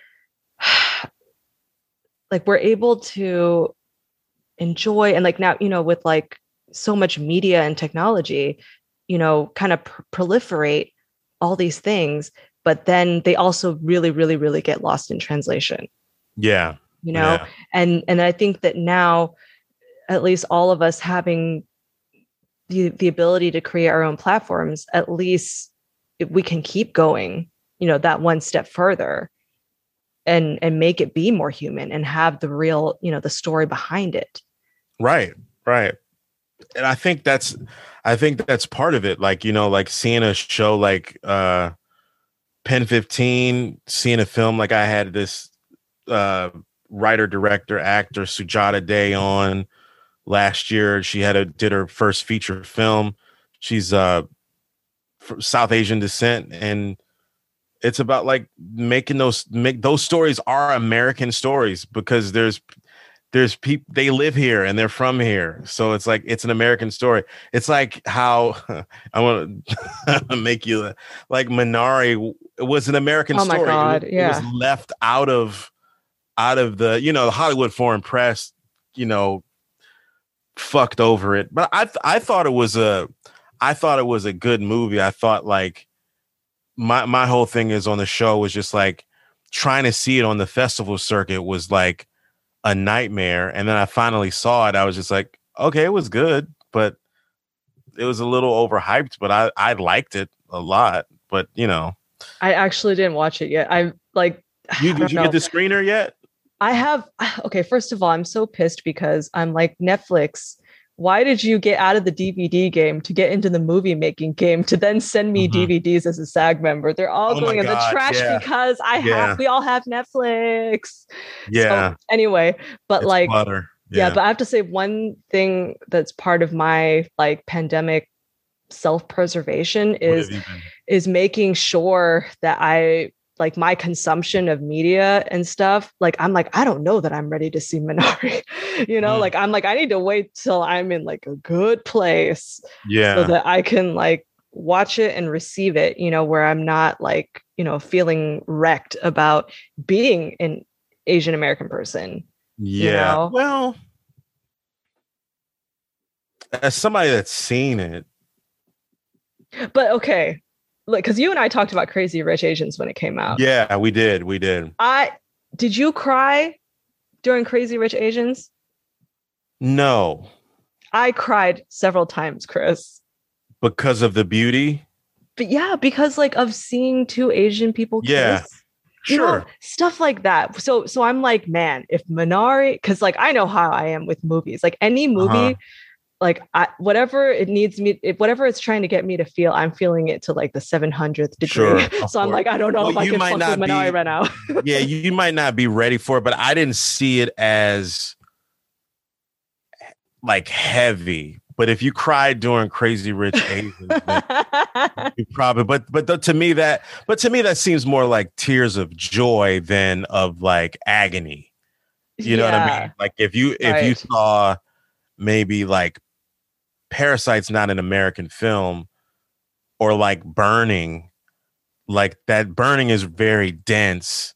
like we're able to enjoy. And like now, you know, with like so much media and technology, you know, kind of proliferate all these things, but then they also really, really, really get lost in translation. Yeah. You know, and I think that now, at least all of us having the ability to create our own platforms, at least we can keep going, you know, that one step further and make it be more human and have the real, you know, the story behind it. Right. And I think that's part of it. Like, you know, like seeing a show like Pen 15, seeing a film like I had this writer, director, actor Sujata Day on last year. She did her first feature film. She's South Asian descent, and it's about like make those stories are American stories because there's people, they live here and they're from here. So it's like, it's an American story. It's like how I want to make you like Minari was an American story. Oh my God. It was left out of the, you know, the Hollywood Foreign Press, you know, fucked over it. But I thought it was a good movie. I thought like my whole thing is on the show was just like trying to see it on the festival circuit was like a nightmare. And then I finally saw it. I was just like, okay, it was good, but it was a little overhyped, but I liked it a lot. But you know, I actually didn't watch it yet. I'm like, did you get the screener yet? I have. Okay, first of all, I'm so pissed because I'm like, Netflix, why did you get out of the DVD game to get into the movie making game to then send me DVDs as a SAG member? They're all going in the trash because we all have Netflix. Yeah. So, anyway, but it's like, clutter. But I have to say one thing that's part of my like pandemic self-preservation is making sure that I like my consumption of media and stuff. Like, I'm like, I don't know that I'm ready to see Minari, you know, like, I'm like, I need to wait till I'm in like a good place so that I can like watch it and receive it, you know, where I'm not like, you know, feeling wrecked about being an Asian American person. Yeah. You know? Well, as somebody that's seen it. But okay. Like, because you and I talked about Crazy Rich Asians when it came out. Yeah, we did. Did you cry during Crazy Rich Asians? No. I cried several times, Chris. Because of the beauty? But yeah, because like of seeing two Asian people kiss. Yeah. Sure. You know, stuff like that. So I'm like, man, if Minari, because like I know how I am with movies. Like any movie, like whatever it's trying to get me to feel, I'm feeling it to like the 700th degree. Sure, so I'm like, I don't know if I can fuck with Minari right now. Yeah, you might not be ready for it, but I didn't see it as like heavy. But if you cried during Crazy Rich Asians, you probably. But to me that seems more like tears of joy than of like agony. You know what I mean? Like if you saw maybe like Parasite's not an American film, or like Burning, like that Burning is very dense.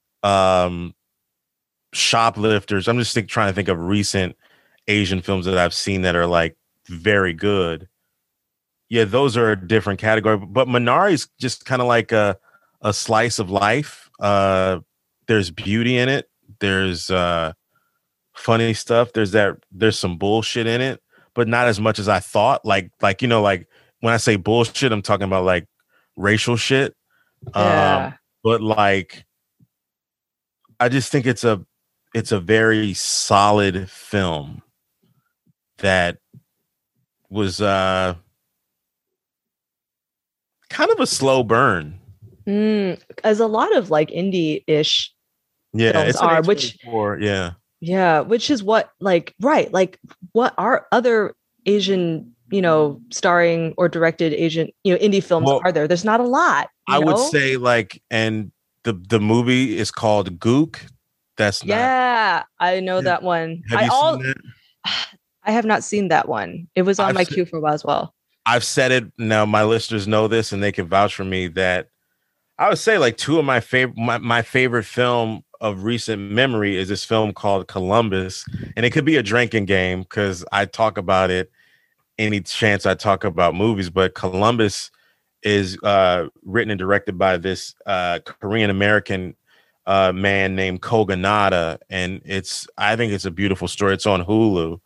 Shoplifters. I'm just trying to think of recent Asian films that I've seen that are like very good. Yeah, those are a different category. But Minari's just kind of like a slice of life. There's beauty in it, There's funny stuff. There's some bullshit in it, but not as much as I thought. Like like when I say bullshit, I'm talking about like racial shit. Yeah. But like I just think it's a very solid film that was kind of a slow burn. As a lot of like indie-ish films It's are, which is what like what are other Asian, starring or directed Asian, indie films are there? There's not a lot. I would say like, and the movie is called Gook. I know that one. Have you seen that? I have not seen that one. It was on my queue for a while as well. I've said it now. My listeners know this, and they can vouch for me that I would say like two of my favorite film of recent memory is this film called Columbus, and it could be a drinking game because I talk about it any chance I talk about movies. But Columbus is written and directed by this Korean American man named Koga Nada, and I think it's a beautiful story. It's on Hulu.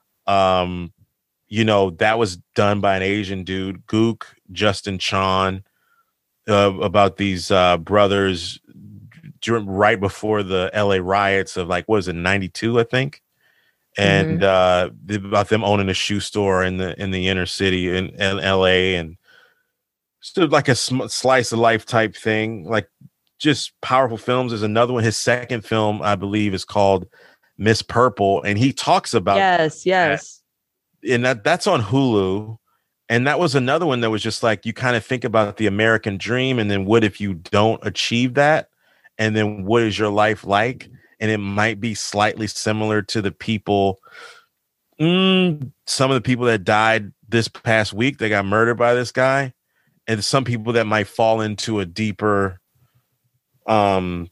That was done by an Asian dude, Gook, Justin Chon, about these brothers right before the LA riots of like, what is it, 92, I think. And about them owning a shoe store in the inner city in LA, and so like a slice of life type thing, like just powerful films. There's another one. His second film, I believe, is called Miss Purple, and he talks about yes, and that's on Hulu. And that was another one that was just like, you kind of think about the American dream, and then what if you don't achieve that, and then what is your life like? And it might be slightly similar to the people, some of the people that died this past week that got murdered by this guy, and some people that might fall into a deeper, fall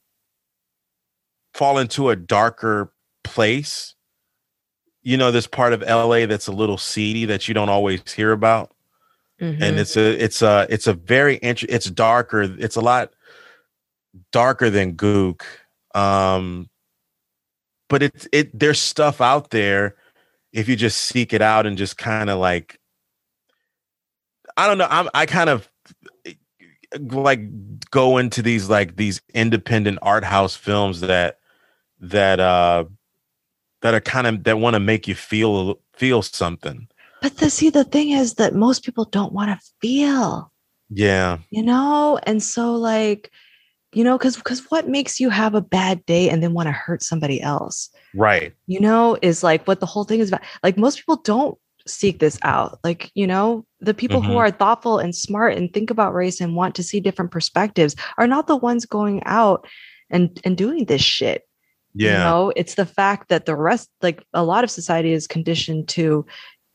into a darker place. This part of LA that's a little seedy that you don't always hear about. And it's a very it's darker. It's a lot darker than Gook. But there's stuff out there if you just seek it out and just kind of like, I don't know. I kind of like go into these independent art house films that are kind of, that want to make you feel something. But the thing is that most people don't want to feel. Yeah. And so like, because what makes you have a bad day and then want to hurt somebody else? Right. Is like what the whole thing is about. Like most people don't seek this out. Like, the people who are thoughtful and smart and think about race and want to see different perspectives are not the ones going out and doing this shit. Yeah. It's the fact that the rest, like a lot of society is conditioned to,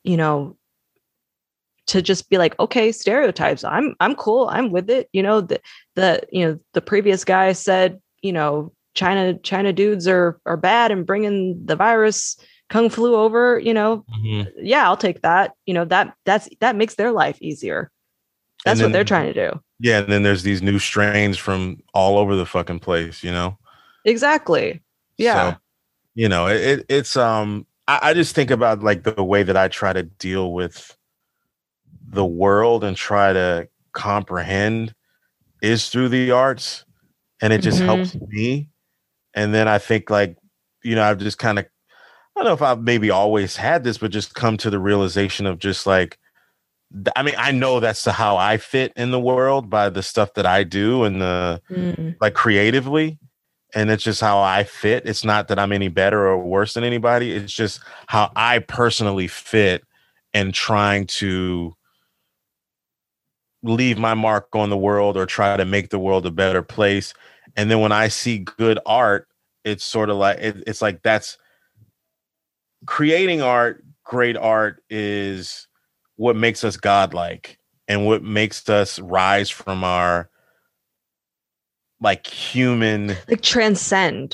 to just be like, okay, stereotypes. I'm cool. I'm with it. The previous guy said, China dudes are bad and bringing the virus Kung flu over, yeah, I'll take that. That makes their life easier. That's what they're trying to do. Yeah. And then there's these new strains from all over the fucking place, Exactly. Yeah. So, it's I just think about like the way that I try to deal with the world and try to comprehend is through the arts, and it just helps me. And then I think like, I've just kind of, I don't know if I've maybe always had this, but just come to the realization of just like, I mean, I know that's how I fit in the world by the stuff that I do and like creatively. And it's just how I fit. It's not that I'm any better or worse than anybody. It's just how I personally fit and trying to leave my mark on the world or try to make the world a better place. And then when I see good art, it's sort of like, it's like that's creating art. Great art is what makes us godlike and what makes us rise from our like human, like transcend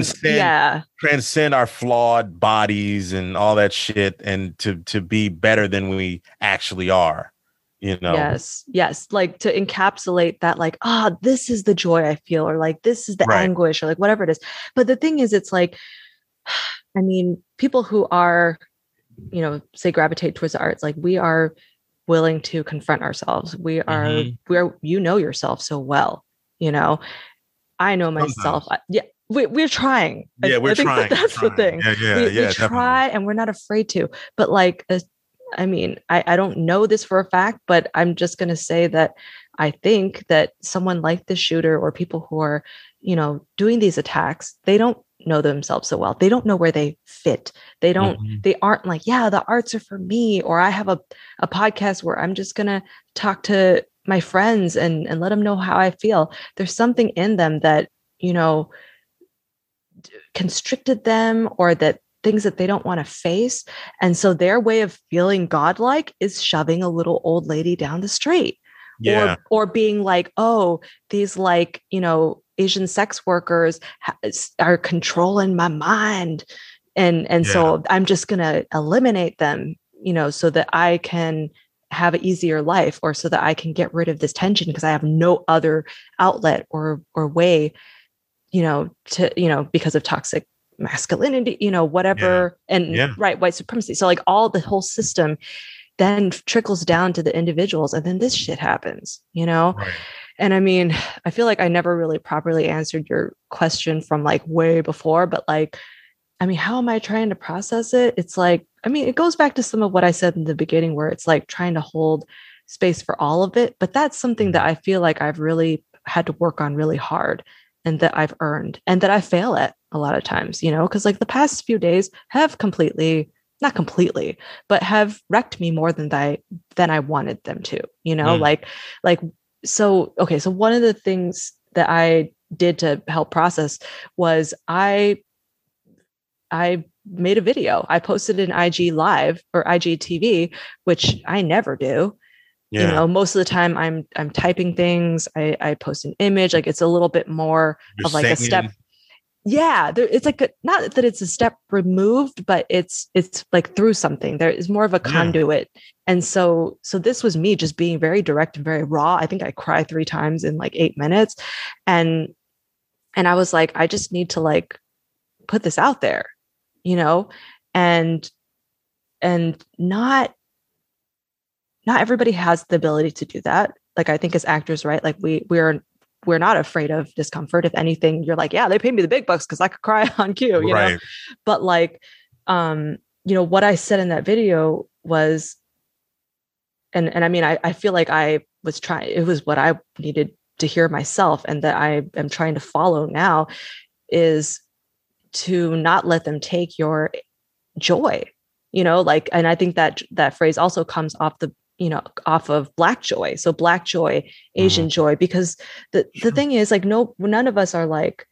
our flawed bodies and all that shit, and to be better than we actually are, you know? Yes. Yes. Like to encapsulate that, like, this is the joy I feel, or like, this is the Right. anguish, or like whatever it is. But the thing is, it's like, I mean, people who are, say gravitate towards the arts, like we are willing to confront ourselves. We are, yourself so well, I know myself. Yeah. We're trying. Yeah, we're I think trying. that's the thing. We try and we're not afraid to. But like, I mean, I don't know this for a fact, but I'm just going to say that I think that someone like the shooter or people who are, doing these attacks, they don't know themselves so well. They don't know where they fit. They don't, they aren't like, yeah, the arts are for me, or I have a podcast where I'm just going to talk to my friends and let them know how I feel. There's something in them that, constricted them, or that things that they don't want to face. And so their way of feeling godlike is shoving a little old lady down the street. Yeah. Or being like, oh, these like, Asian sex workers are controlling my mind. And so I'm just going to eliminate them, so that I can have an easier life, or so that I can get rid of this tension because I have no other outlet or way, because of toxic masculinity, whatever, right, white supremacy. So like all the whole system then trickles down to the individuals, and then this shit happens, Right. And I mean, I feel like I never really properly answered your question from like way before, but like, I mean, how am I trying to process it? It's like, I mean, it goes back to some of what I said in the beginning, where it's like trying to hold space for all of it. But that's something that I feel like I've really had to work on really hard, and that I've earned, and that I fail at a lot of times, because like the past few days have not completely, but have wrecked me more than I wanted them to, so, okay. So one of the things that I did to help process was I made a video. I posted an IG live or IGTV, which I never do. Yeah. Most of the time I'm typing things. I post an image. Like it's a little bit more of like a step. Yeah. It's like not that it's a step removed, but it's like through something. There is more of a conduit. And so this was me just being very direct and very raw. I think I cried 3 times in like 8 minutes. And I was like, I just need to like put this out there, and not everybody has the ability to do that. Like, I think as actors, right? Like we're not afraid of discomfort. If anything, you're like, yeah, they paid me the big bucks because I could cry on cue, know? But like, what I said in that video was, and I mean, I feel like I was trying, it was what I needed to hear myself, and that I am trying to follow now, is to not let them take your joy, like, and I think that phrase also comes off off of Black joy. So Black joy, Asian joy, because the thing is like, none of us are like,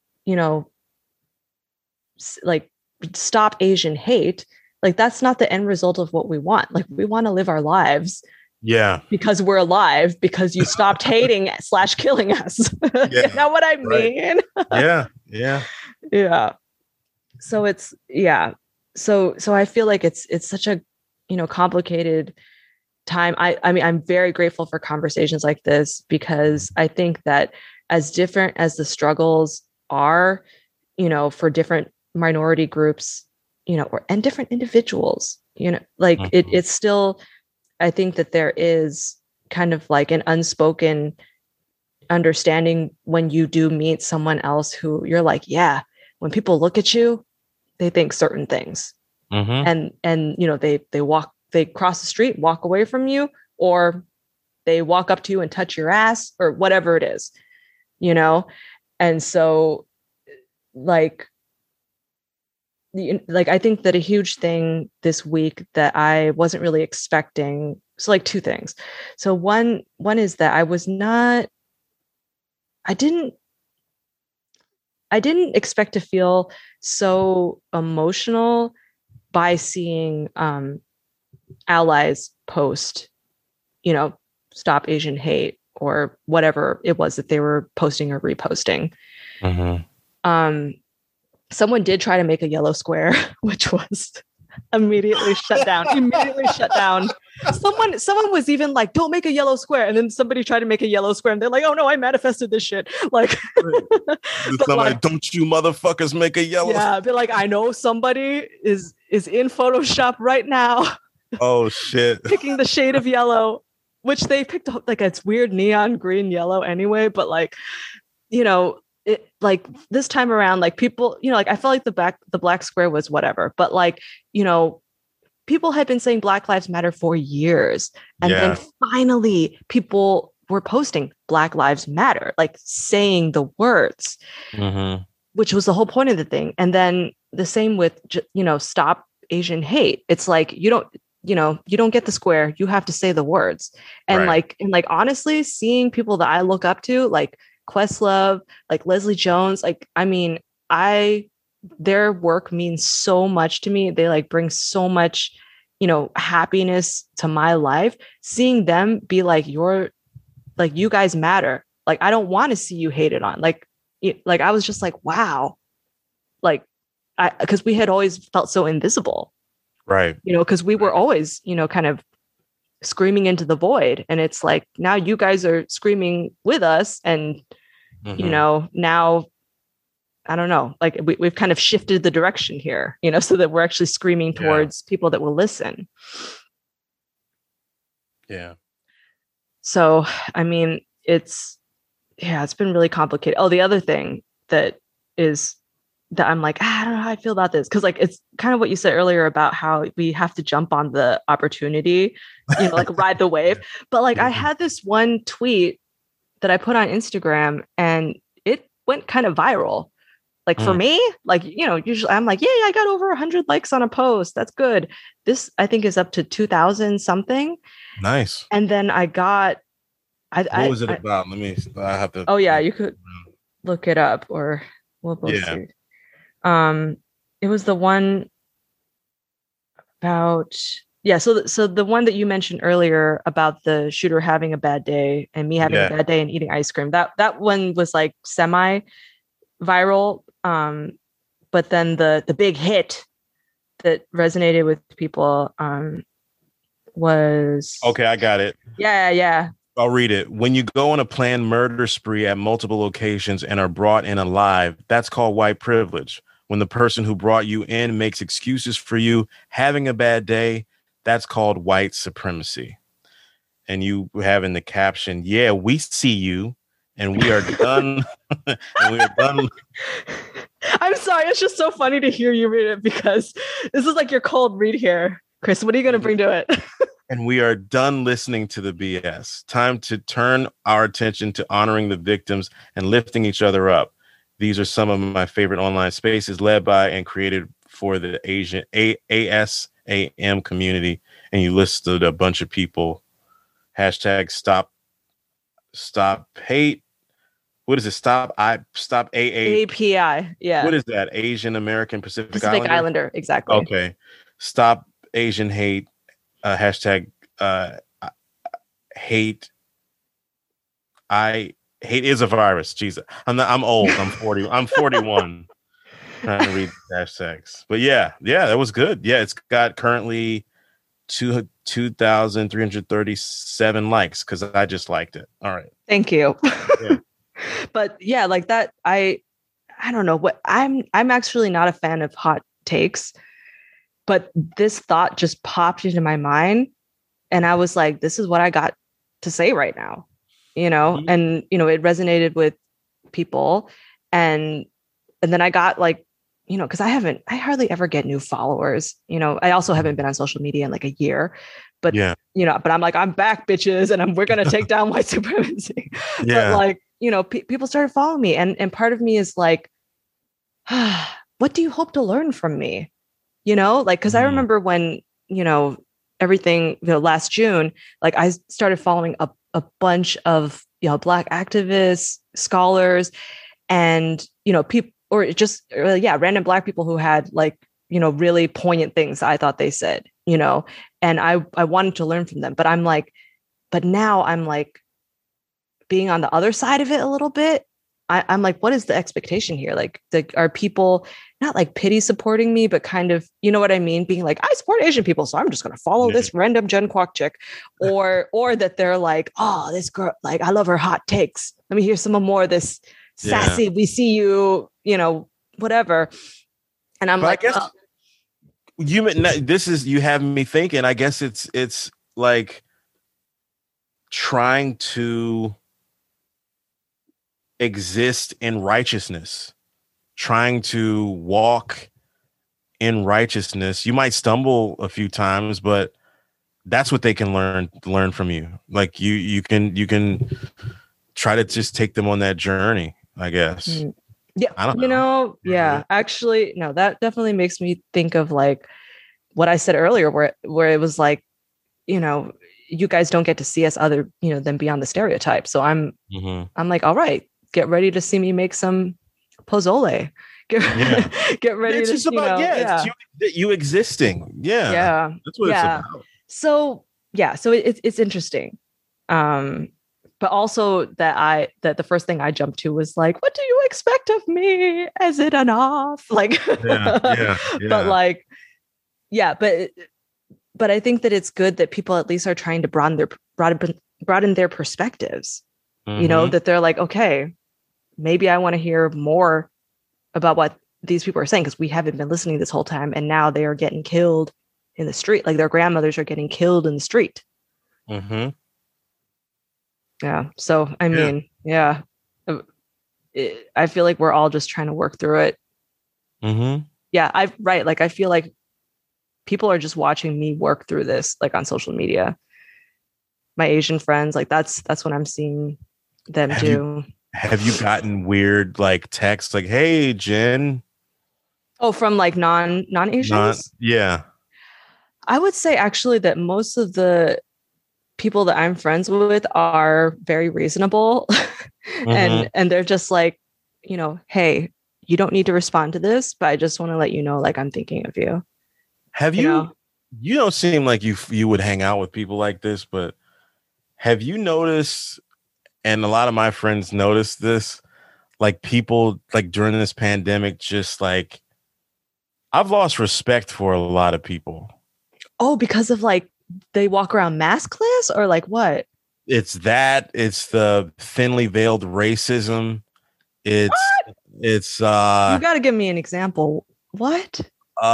like stop Asian hate. Like that's not the end result of what we want. Like we want to live our lives. Yeah. Because we're alive, because you stopped hating / killing us. You know what I mean? Yeah. Yeah. Yeah. So it's, So I feel like it's such a, complicated time. I mean, I'm very grateful for conversations like this, because I think that as different as the struggles are, for different minority groups, and different individuals, like it's still, I think that there is kind of like an unspoken understanding when you do meet someone else who you're like, yeah, when people look at you, they think certain things. And they cross the street, walk away from you, or they walk up to you and touch your ass or whatever it is, And so like I think that a huge thing this week that I wasn't really expecting. So like 2 things. So one is that I didn't expect to feel so emotional by seeing allies post, stop Asian hate or whatever it was that they were posting or reposting. Someone did try to make a yellow square, which was Immediately shut down. Immediately shut down. Someone was even like, "Don't make a yellow square," and then somebody tried to make a yellow square, and they're like, "Oh no, I manifested this shit." Like, somebody, like, don't you motherfuckers make a yellow? Yeah, but like, I know somebody is in Photoshop right now. Oh shit! Picking the shade of yellow, which they picked up like it's weird neon green yellow anyway. But like, you know, it like this time around, like people, you know, like I felt like the black square was whatever, but like, you know, people had been saying Black Lives Matter for years, and then finally people were posting Black Lives Matter, like saying the words, which was the whole point of the thing. And then the same with, you know, Stop Asian Hate. It's like, you don't get the square, you have to say the words. And like honestly, seeing people that I look up to, like Questlove, like Leslie Jones, like, I mean, their work means so much to me. They like bring so much, you know, happiness to my life. Seeing them be like, you guys matter. Like, I don't want to see you hated on. Like I was just like, wow. Like, because we had always felt so invisible. Right. You know, because we were always, you know, kind of screaming into the void. And it's like, now you guys are screaming with us. And, you know, now, I don't know, like we've kind of shifted the direction here, you know, so that we're actually screaming towards people that will listen. Yeah. So, I mean, it's been really complicated. Oh, the other thing that I'm like, I don't know how I feel about this. Cause like, it's kind of what you said earlier about how we have to jump on the opportunity, you know, like ride the wave. But like, I had this one tweet that I put on Instagram and it went kind of viral. Like for me, like, you know, usually I'm like, yeah, I got over 100 likes on a post. That's good. This, I think, is up to 2,000 something. Nice. And then I got, what was it about? I have to. Oh yeah, you could look it up, or we'll both see. It was the one about, so the one that you mentioned earlier about the shooter having a bad day and me having a bad day and eating ice cream. That one was like semi viral. But then the big hit that resonated with people was, okay, I got it. Yeah. I'll read it. When you go on a planned murder spree at multiple locations and are brought in alive, that's called white privilege. When the person who brought you in makes excuses for you having a bad day, that's called white supremacy. And you have in the caption, yeah, we see you and we are done. And we are done. I'm sorry. It's just so funny to hear you read it because this is like your cold read here. Chris, what are you going to bring to it? And we are done listening to the BS. Time to turn our attention to honoring the victims and lifting each other up. These are some of my favorite online spaces led by and created for the Asian ASAM community. And you listed a bunch of people. Hashtag stop hate. What is it? Stop API. Yeah. What is that? Asian American Pacific Islander. Exactly. Okay. Stop Asian hate. Hashtag hate. Hate is a virus. Jesus. I'm old. I'm 40. I'm 41. Trying to read hashtags. But yeah, that was good. Yeah, it's got currently 2,337 likes because I just liked it. All right. Thank you. Yeah. But yeah, like that, I don't know what I'm actually not a fan of hot takes, but this thought just popped into my mind and I was like, this is what I got to say right now, you know, and, you know, it resonated with people. And then I got like, you know, cause I hardly ever get new followers, you know, I also haven't been on social media in like a year, but you know, but I'm like, I'm back bitches. And we're going to take down white supremacy. But like, you know, people started following me and part of me is like, what do you hope to learn from me? You know, like, cause I remember when, you know, everything, you know, last June, like I started following a bunch of, you know, Black activists, scholars, and, you know, people, or just, random Black people who had like, you know, really poignant things I thought they said, you know, and I wanted to learn from them, but now I'm like being on the other side of it a little bit. I'm like, what is the expectation here? Like, are people not like pity supporting me, but kind of, you know what I mean? Being like, I support Asian people, so I'm just going to follow this random Gen Quoc chick, or that they're like, oh, this girl, like, I love her hot takes. Let me hear some more of this sassy. We see you, whatever. And I'm like, I guess you have me thinking. I guess it's like trying to exist in righteousness, trying to walk in righteousness. You might stumble a few times, but that's what they can learn from you. Like you can try to just take them on that journey, I guess. Yeah. I don't know. Yeah. Actually, no, that definitely makes me think of like what I said earlier, where it was like, you guys don't get to see us other, than beyond the stereotype. So I'm like, all right, get ready to see me make some pozole. Get ready it's to, just about, it's you existing. Yeah. Yeah. That's what it's about. So, so it's interesting. But also that the first thing I jumped to was like, what do you expect of me? Is it enough? Like, yeah. But like, but I think that it's good that people at least are trying to broaden their perspectives. That they're like, okay, maybe I want to hear more about what these people are saying, because we haven't been listening this whole time, and now they are getting killed in the street. Like their grandmothers are getting killed in the street. Yeah. So, I mean, I feel like we're all just trying to work through it. Yeah, Like, I feel like people are just watching me work through this, like on social media. My Asian friends, like that's what I'm seeing them do. Have you gotten weird like texts like, "Hey, Jen"? Oh, from like non-Asians? Yeah. I would say actually that most of the people that I'm friends with are very reasonable. And they're just like, hey, you don't need to respond to this, but I just want to let you know, like, I'm thinking of you. Have you don't seem like you would hang out with people like this, but have you noticed, and a lot of my friends noticed this, like people like during this pandemic, just like I've lost respect for a lot of people. Oh, because of like they walk around maskless, or like what? It's the thinly veiled racism. It's you got to give me an example. What?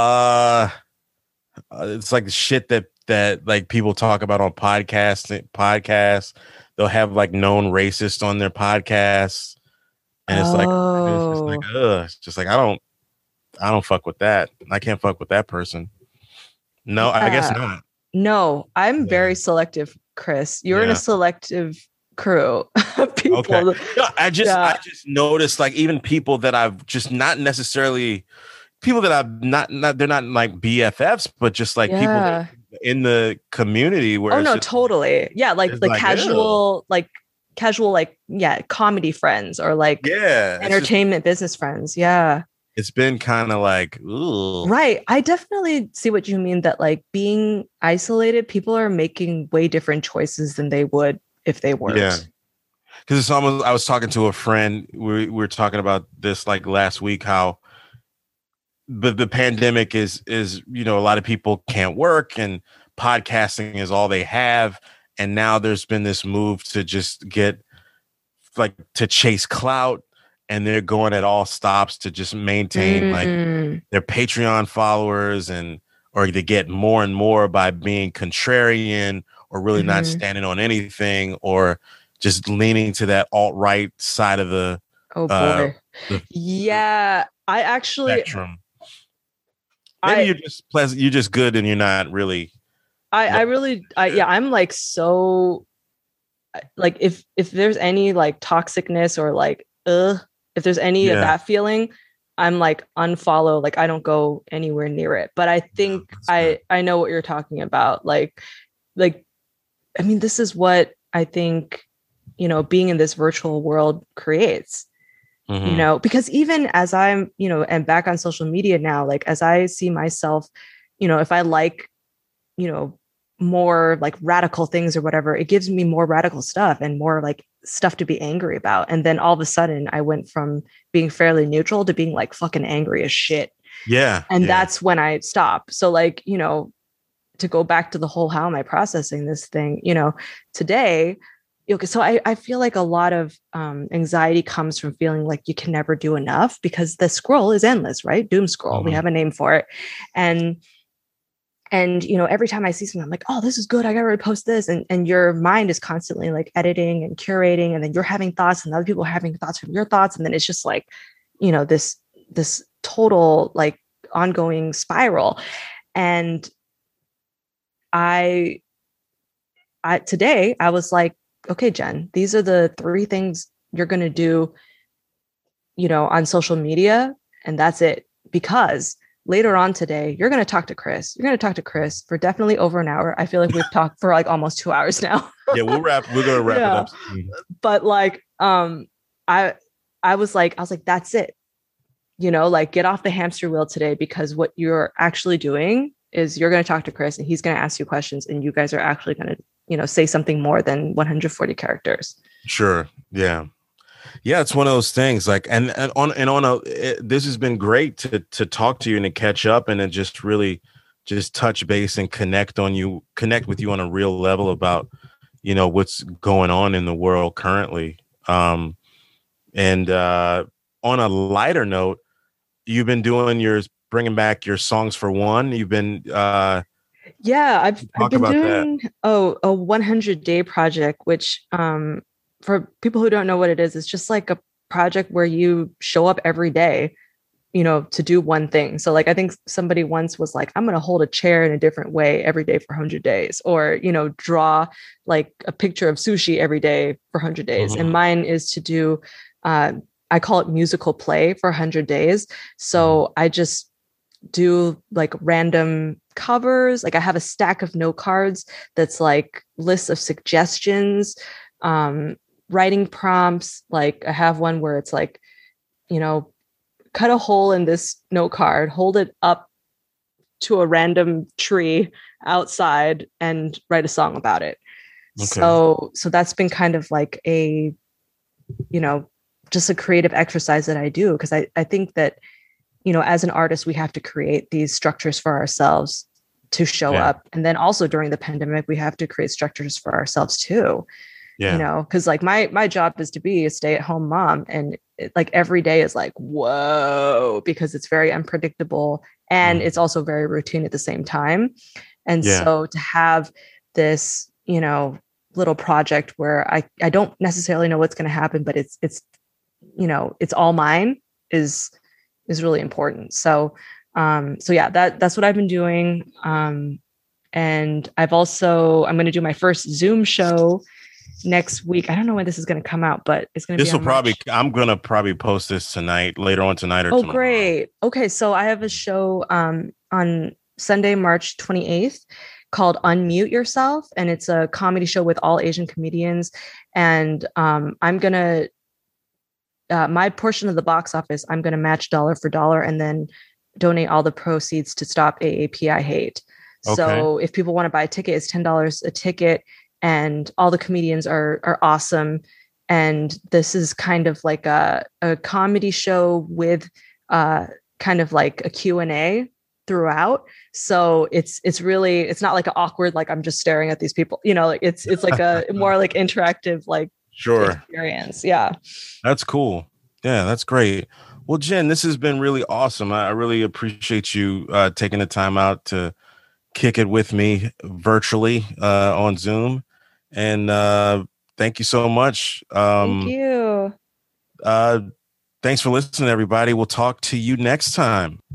It's like the shit that like people talk about on podcasts. They'll have like known racists on their podcasts, and it's just like I don't fuck with that. I can't fuck with that person. No, I guess not. No, I'm very selective, Chris. You're in a selective crew of people. Okay. No, I just noticed like even people that I've just not necessarily people that I've not they're not like BFFs, but just like people that in the community where totally. Yeah, like casual, comedy friends or like entertainment business friends. Yeah. It's been kind of like, ooh. Right. I definitely see what you mean, that like being isolated, people are making way different choices than they would if they weren't. Yeah. Because it's almost, I was talking to a friend, we were talking about this like last week, how the pandemic is, a lot of people can't work and podcasting is all they have. And now there's been this move to just get like to chase clout. And they're going at all stops to just maintain like their Patreon followers or to get more and more by being contrarian or really not standing on anything or just leaning to that alt-right side of the I actually spectrum. Maybe you're just pleasant, you're just good and you're not really. I'm like, so like if there's any like toxicness or like if there's any of that feeling, I'm like unfollow, like I don't go anywhere near it. But I think I know what you're talking about. Like, I mean, this is what I think, being in this virtual world creates, because even as I'm, and back on social media now, like as I see myself, if I like, more like radical things or whatever, it gives me more radical stuff and more like stuff to be angry about. And then all of a sudden I went from being fairly neutral to being like fucking angry as shit. Yeah. And that's when I stopped. So like, you know, to go back to the whole, how am I processing this thing, you know, today, okay, so I feel like a lot of anxiety comes from feeling like you can never do enough because the scroll is endless, right? Doom scroll. We have a name for it. And, you know, every time I see something, I'm like, oh, this is good. I got to repost this. And your mind is constantly like editing and curating. And then you're having thoughts and other people are having thoughts from your thoughts. And then it's just like, you know, this total like ongoing spiral. And today I was like, okay, Jen, these are the 3 things you're going to do, you know, on social media. And that's it. Because later on today, you're going to talk to Chris. You're going to talk to Chris for definitely over an hour. I feel like we've talked for like almost 2 hours now. Yeah, we're going to wrap it up. But like, I was like, that's it. You know, like get off the hamster wheel today, because what you're actually doing is you're going to talk to Chris and he's going to ask you questions and you guys are actually going to, you know, say something more than 140 characters. Sure. Yeah. Yeah, it's one of those things like, this has been great to talk to you and to catch up and to just really just touch base and connect with you on a real level about, you know, what's going on in the world currently. On a lighter note, you've been doing bringing back your Songs for One. You've been, I've been doing a 100-day project, which, for people who don't know what it is, it's just like a project where you show up every day, you know, to do one thing. So like, I think somebody once was like, I'm going to hold a chair in a different way every day for 100 days, or, you know, draw like a picture of sushi every day for 100 days. And mine is to do, I call it musical play for 100 days. So I just do like random covers. Like I have a stack of note cards that's like lists of suggestions, writing prompts. Like I have one where it's like, you know, cut a hole in this note card, hold it up to a random tree outside and write a song about it. Okay. So that's been kind of like a, you know, just a creative exercise that I do. Because I think that, you know, as an artist, we have to create these structures for ourselves to show up. And then also during the pandemic, we have to create structures for ourselves too. Yeah. You know, because like my job is to be a stay-at-home mom, and like every day is like, whoa, because it's very unpredictable and it's also very routine at the same time. And so to have this, you know, little project where I don't necessarily know what's going to happen, but it's, you know, it's all mine is really important. So yeah, that's what I've been doing. And I'm going to do my first Zoom show next week. I don't know when this is going to come out, but it's going to be I'm going to probably post this later on tonight or tomorrow. Oh, great. Okay. So I have a show on Sunday, March 28th called Unmute Yourself. And it's a comedy show with all Asian comedians. And I'm going to, my portion of the box office, I'm going to match dollar for dollar and then donate all the proceeds to stop AAPI hate. Okay. So if people want to buy a ticket, it's $10 a ticket. And all the comedians are awesome. And this is kind of like a comedy show with kind of like a Q&A throughout. So it's not like an awkward, like I'm just staring at these people, you know, like it's like a more like interactive, like experience. Yeah. That's cool. Yeah, that's great. Well, Jen, this has been really awesome. I really appreciate you taking the time out to kick it with me virtually on Zoom. And thank you so much. Thank you. Thanks for listening, everybody. We'll talk to you next time.